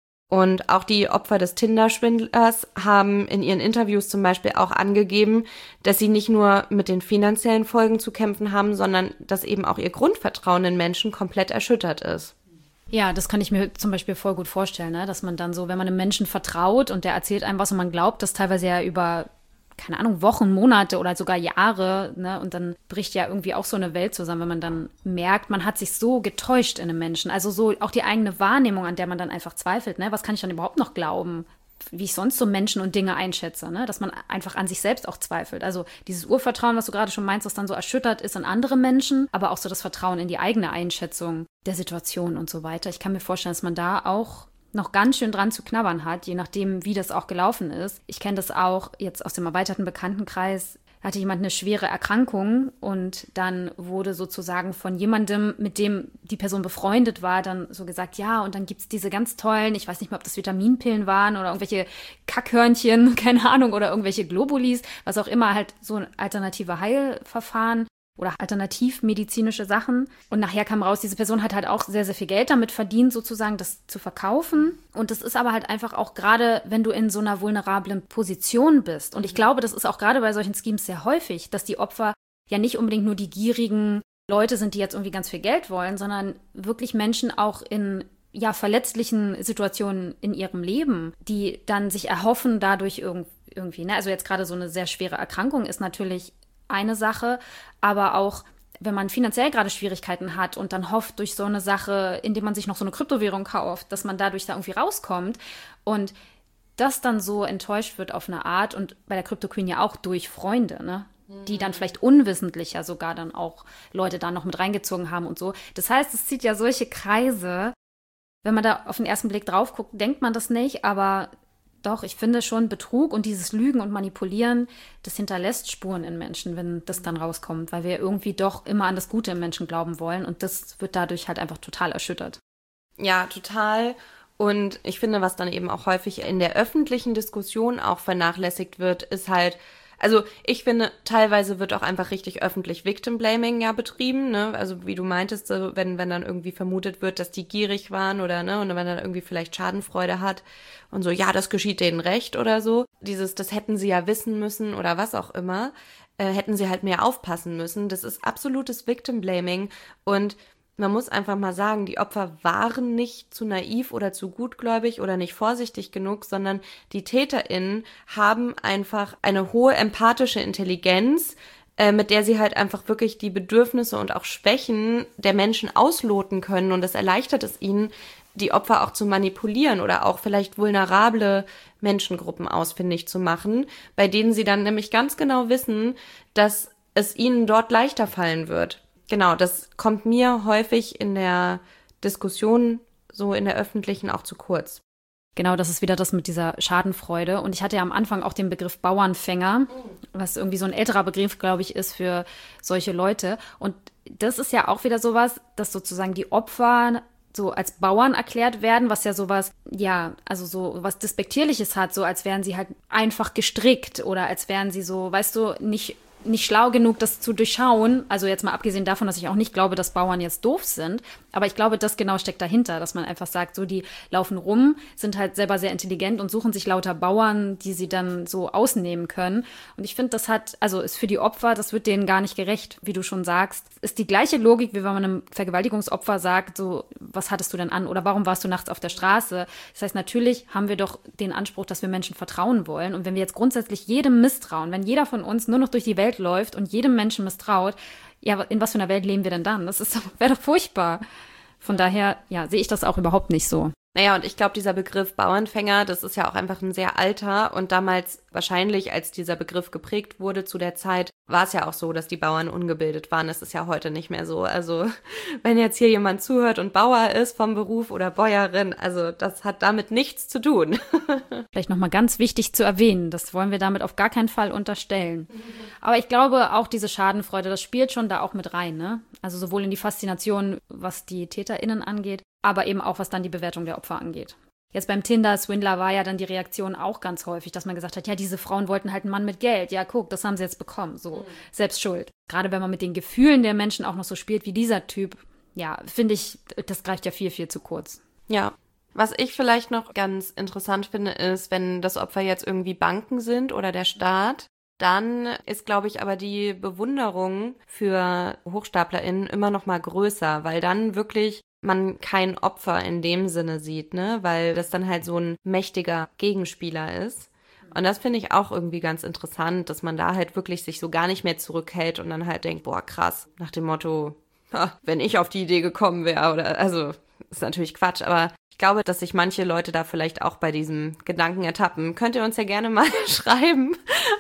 Und auch die Opfer des Tinder-Schwindlers haben in ihren Interviews zum Beispiel auch angegeben, dass sie nicht nur mit den finanziellen Folgen zu kämpfen haben, sondern dass eben auch ihr Grundvertrauen in Menschen komplett erschüttert ist. Ja, das kann ich mir zum Beispiel voll gut vorstellen, ne? Dass man dann so, wenn man einem Menschen vertraut und der erzählt einem was und man glaubt, das teilweise ja über, keine Ahnung, Wochen, Monate oder sogar Jahre, ne? Und dann bricht ja irgendwie auch so eine Welt zusammen, wenn man dann merkt, man hat sich so getäuscht in einem Menschen. Also so auch die eigene Wahrnehmung, an der man dann einfach zweifelt, ne? Was kann ich dann überhaupt noch glauben, wie ich sonst so Menschen und Dinge einschätze, ne? Dass man einfach an sich selbst auch zweifelt. Also dieses Urvertrauen, was du gerade schon meinst, das dann so erschüttert ist in andere Menschen, aber auch so das Vertrauen in die eigene Einschätzung der Situation und so weiter. Ich kann mir vorstellen, dass man da auch noch ganz schön dran zu knabbern hat, je nachdem, wie das auch gelaufen ist. Ich kenne das auch jetzt aus dem erweiterten Bekanntenkreis. Hatte jemand eine schwere Erkrankung und dann wurde sozusagen von jemandem, mit dem die Person befreundet war, dann so gesagt, ja, und dann gibt's diese ganz tollen, ich weiß nicht mehr, ob das Vitaminpillen waren oder irgendwelche Kackhörnchen, keine Ahnung, oder irgendwelche Globulis, was auch immer, halt so ein alternative Heilverfahren oder alternativmedizinische Sachen. Und nachher kam raus, diese Person hat halt auch sehr, sehr viel Geld damit verdient, sozusagen das zu verkaufen. Und das ist aber halt einfach auch gerade, wenn du in so einer vulnerablen Position bist. Und ich glaube, das ist auch gerade bei solchen Schemes sehr häufig, dass die Opfer ja nicht unbedingt nur die gierigen Leute sind, die jetzt irgendwie ganz viel Geld wollen, sondern wirklich Menschen auch in ja verletzlichen Situationen in ihrem Leben, die dann sich erhoffen dadurch irgendwie, ne? Also jetzt gerade so eine sehr schwere Erkrankung ist natürlich eine Sache, aber auch, wenn man finanziell gerade Schwierigkeiten hat und dann hofft durch so eine Sache, indem man sich noch so eine Kryptowährung kauft, dass man dadurch da irgendwie rauskommt und das dann so enttäuscht wird auf eine Art und bei der Crypto Queen ja auch durch Freunde, ne? Die dann vielleicht unwissentlich ja sogar dann auch Leute da noch mit reingezogen haben und so. Das heißt, es zieht ja solche Kreise. Wenn man da auf den ersten Blick drauf guckt, denkt man das nicht, aber doch, ich finde schon, Betrug und dieses Lügen und Manipulieren, das hinterlässt Spuren in Menschen, wenn das dann rauskommt, weil wir irgendwie doch immer an das Gute im Menschen glauben wollen und das wird dadurch halt einfach total erschüttert. Ja, total. Und ich finde, was dann eben auch häufig in der öffentlichen Diskussion auch vernachlässigt wird, ist halt, also ich finde, teilweise wird auch einfach richtig öffentlich Victim Blaming ja betrieben, ne? Also wie du meintest, so, wenn wenn dann irgendwie vermutet wird, dass die gierig waren oder ne, und wenn dann irgendwie vielleicht Schadenfreude hat und so, ja, das geschieht denen recht oder so. Dieses, das hätten sie ja wissen müssen oder was auch immer, äh, hätten sie halt mehr aufpassen müssen. Das ist absolutes Victim Blaming und man muss einfach mal sagen, die Opfer waren nicht zu naiv oder zu gutgläubig oder nicht vorsichtig genug, sondern die TäterInnen haben einfach eine hohe empathische Intelligenz, äh, mit der sie halt einfach wirklich die Bedürfnisse und auch Schwächen der Menschen ausloten können. Und das erleichtert es ihnen, die Opfer auch zu manipulieren oder auch vielleicht vulnerable Menschengruppen ausfindig zu machen, bei denen sie dann nämlich ganz genau wissen, dass es ihnen dort leichter fallen wird. Genau, das kommt mir häufig in der Diskussion, so in der öffentlichen, auch zu kurz. Genau, das ist wieder das mit dieser Schadenfreude. Und ich hatte ja am Anfang auch den Begriff Bauernfänger, was irgendwie so ein älterer Begriff, glaube ich, ist für solche Leute. Und das ist ja auch wieder sowas, dass sozusagen die Opfer so als Bauern erklärt werden, was ja sowas, ja, also so was Despektierliches hat, so als wären sie halt einfach gestrickt oder als wären sie so, weißt du, nicht nicht schlau genug, das zu durchschauen. Also jetzt mal abgesehen davon, dass ich auch nicht glaube, dass Bauern jetzt doof sind. Aber ich glaube, das genau steckt dahinter, dass man einfach sagt, so die laufen rum, sind halt selber sehr intelligent und suchen sich lauter Bauern, die sie dann so ausnehmen können. Und ich finde, das hat, also ist für die Opfer, das wird denen gar nicht gerecht, wie du schon sagst. Ist die gleiche Logik, wie wenn man einem Vergewaltigungsopfer sagt, so, was hattest du denn an oder warum warst du nachts auf der Straße? Das heißt, natürlich haben wir doch den Anspruch, dass wir Menschen vertrauen wollen. Und wenn wir jetzt grundsätzlich jedem misstrauen, wenn jeder von uns nur noch durch die Welt läuft und jedem Menschen misstraut, ja, in was für einer Welt leben wir denn dann? Das ist doch, wäre doch furchtbar. Von daher, ja, sehe ich das auch überhaupt nicht so. Naja, und ich glaube, dieser Begriff Bauernfänger, das ist ja auch einfach ein sehr alter und damals wahrscheinlich, als dieser Begriff geprägt wurde zu der Zeit, war es ja auch so, dass die Bauern ungebildet waren. Das ist ja heute nicht mehr so. Also wenn jetzt hier jemand zuhört und Bauer ist vom Beruf oder Bäuerin, also das hat damit nichts zu tun. Vielleicht nochmal ganz wichtig zu erwähnen, das wollen wir damit auf gar keinen Fall unterstellen. Aber ich glaube, auch diese Schadenfreude, das spielt schon da auch mit rein, ne? Also sowohl in die Faszination, was die TäterInnen angeht, aber eben auch, was dann die Bewertung der Opfer angeht. Jetzt beim Tinder-Swindler war ja dann die Reaktion auch ganz häufig, dass man gesagt hat, ja, diese Frauen wollten halt einen Mann mit Geld. Ja, guck, das haben sie jetzt bekommen. So, mhm. Selbst schuld. Gerade wenn man mit den Gefühlen der Menschen auch noch so spielt wie dieser Typ, ja, finde ich, das greift ja viel, viel zu kurz. Ja. Was ich vielleicht noch ganz interessant finde, ist, wenn das Opfer jetzt irgendwie Banken sind oder der Staat, dann ist, glaube ich, aber die Bewunderung für HochstaplerInnen immer noch mal größer, weil dann wirklich man kein Opfer in dem Sinne sieht, ne, weil das dann halt so ein mächtiger Gegenspieler ist. Und das finde ich auch irgendwie ganz interessant, dass man da halt wirklich sich so gar nicht mehr zurückhält und dann halt denkt, boah, krass, nach dem Motto, ha, wenn ich auf die Idee gekommen wäre oder, also, ist natürlich Quatsch, aber ich glaube, dass sich manche Leute da vielleicht auch bei diesem Gedanken ertappen. Könnt ihr uns ja gerne mal schreiben,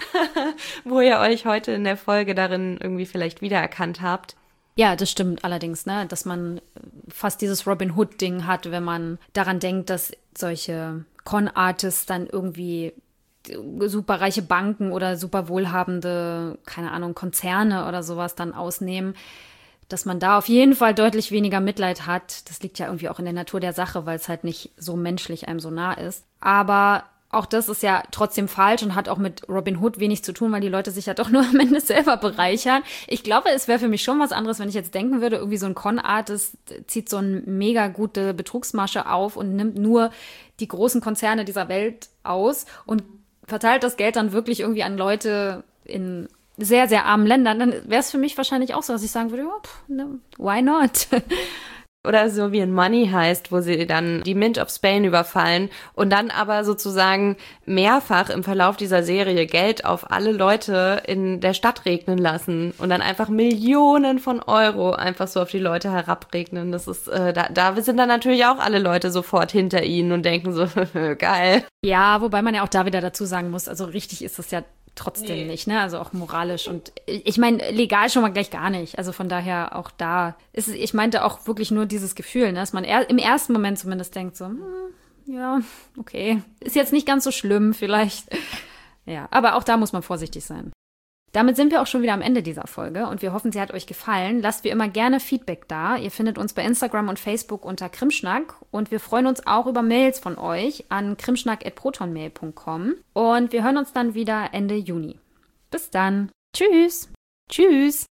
wo ihr euch heute in der Folge darin irgendwie vielleicht wiedererkannt habt. Ja, das stimmt allerdings, ne, dass man fast dieses Robin Hood-Ding hat, wenn man daran denkt, dass solche Con-Artists dann irgendwie superreiche Banken oder super wohlhabende, keine Ahnung, Konzerne oder sowas dann ausnehmen, dass man da auf jeden Fall deutlich weniger Mitleid hat. Das liegt ja irgendwie auch in der Natur der Sache, weil es halt nicht so menschlich einem so nah ist. Aber auch das ist ja trotzdem falsch und hat auch mit Robin Hood wenig zu tun, weil die Leute sich ja doch nur am Ende selber bereichern. Ich glaube, es wäre für mich schon was anderes, wenn ich jetzt denken würde, irgendwie so ein Con-Artist zieht so eine mega gute Betrugsmasche auf und nimmt nur die großen Konzerne dieser Welt aus und verteilt das Geld dann wirklich irgendwie an Leute in sehr, sehr armen Ländern. Dann wäre es für mich wahrscheinlich auch so, dass ich sagen würde, ja, pff, ne, why not? Oder so wie in Money heißt, wo sie dann die Mint of Spain überfallen und dann aber sozusagen mehrfach im Verlauf dieser Serie Geld auf alle Leute in der Stadt regnen lassen und dann einfach Millionen von Euro einfach so auf die Leute herabregnen. Das ist, äh, da, da sind dann natürlich auch alle Leute sofort hinter ihnen und denken so, geil. Ja, wobei man ja auch da wieder dazu sagen muss, also richtig ist das ja trotzdem nee. nicht, ne? Also auch moralisch und ich meine, legal schon mal gleich gar nicht. Also von daher auch da ist es, ich meinte auch wirklich nur dieses Gefühl, ne? Dass man er, im ersten Moment zumindest denkt so, hm, ja, okay, ist jetzt nicht ganz so schlimm vielleicht. Ja, aber auch da muss man vorsichtig sein. Damit sind wir auch schon wieder am Ende dieser Folge und wir hoffen, sie hat euch gefallen. Lasst wie immer gerne Feedback da. Ihr findet uns bei Instagram und Facebook unter Krimschnack und wir freuen uns auch über Mails von euch an krimschnack at protonmail punkt com und wir hören uns dann wieder Ende Juni. Bis dann. Tschüss. Tschüss.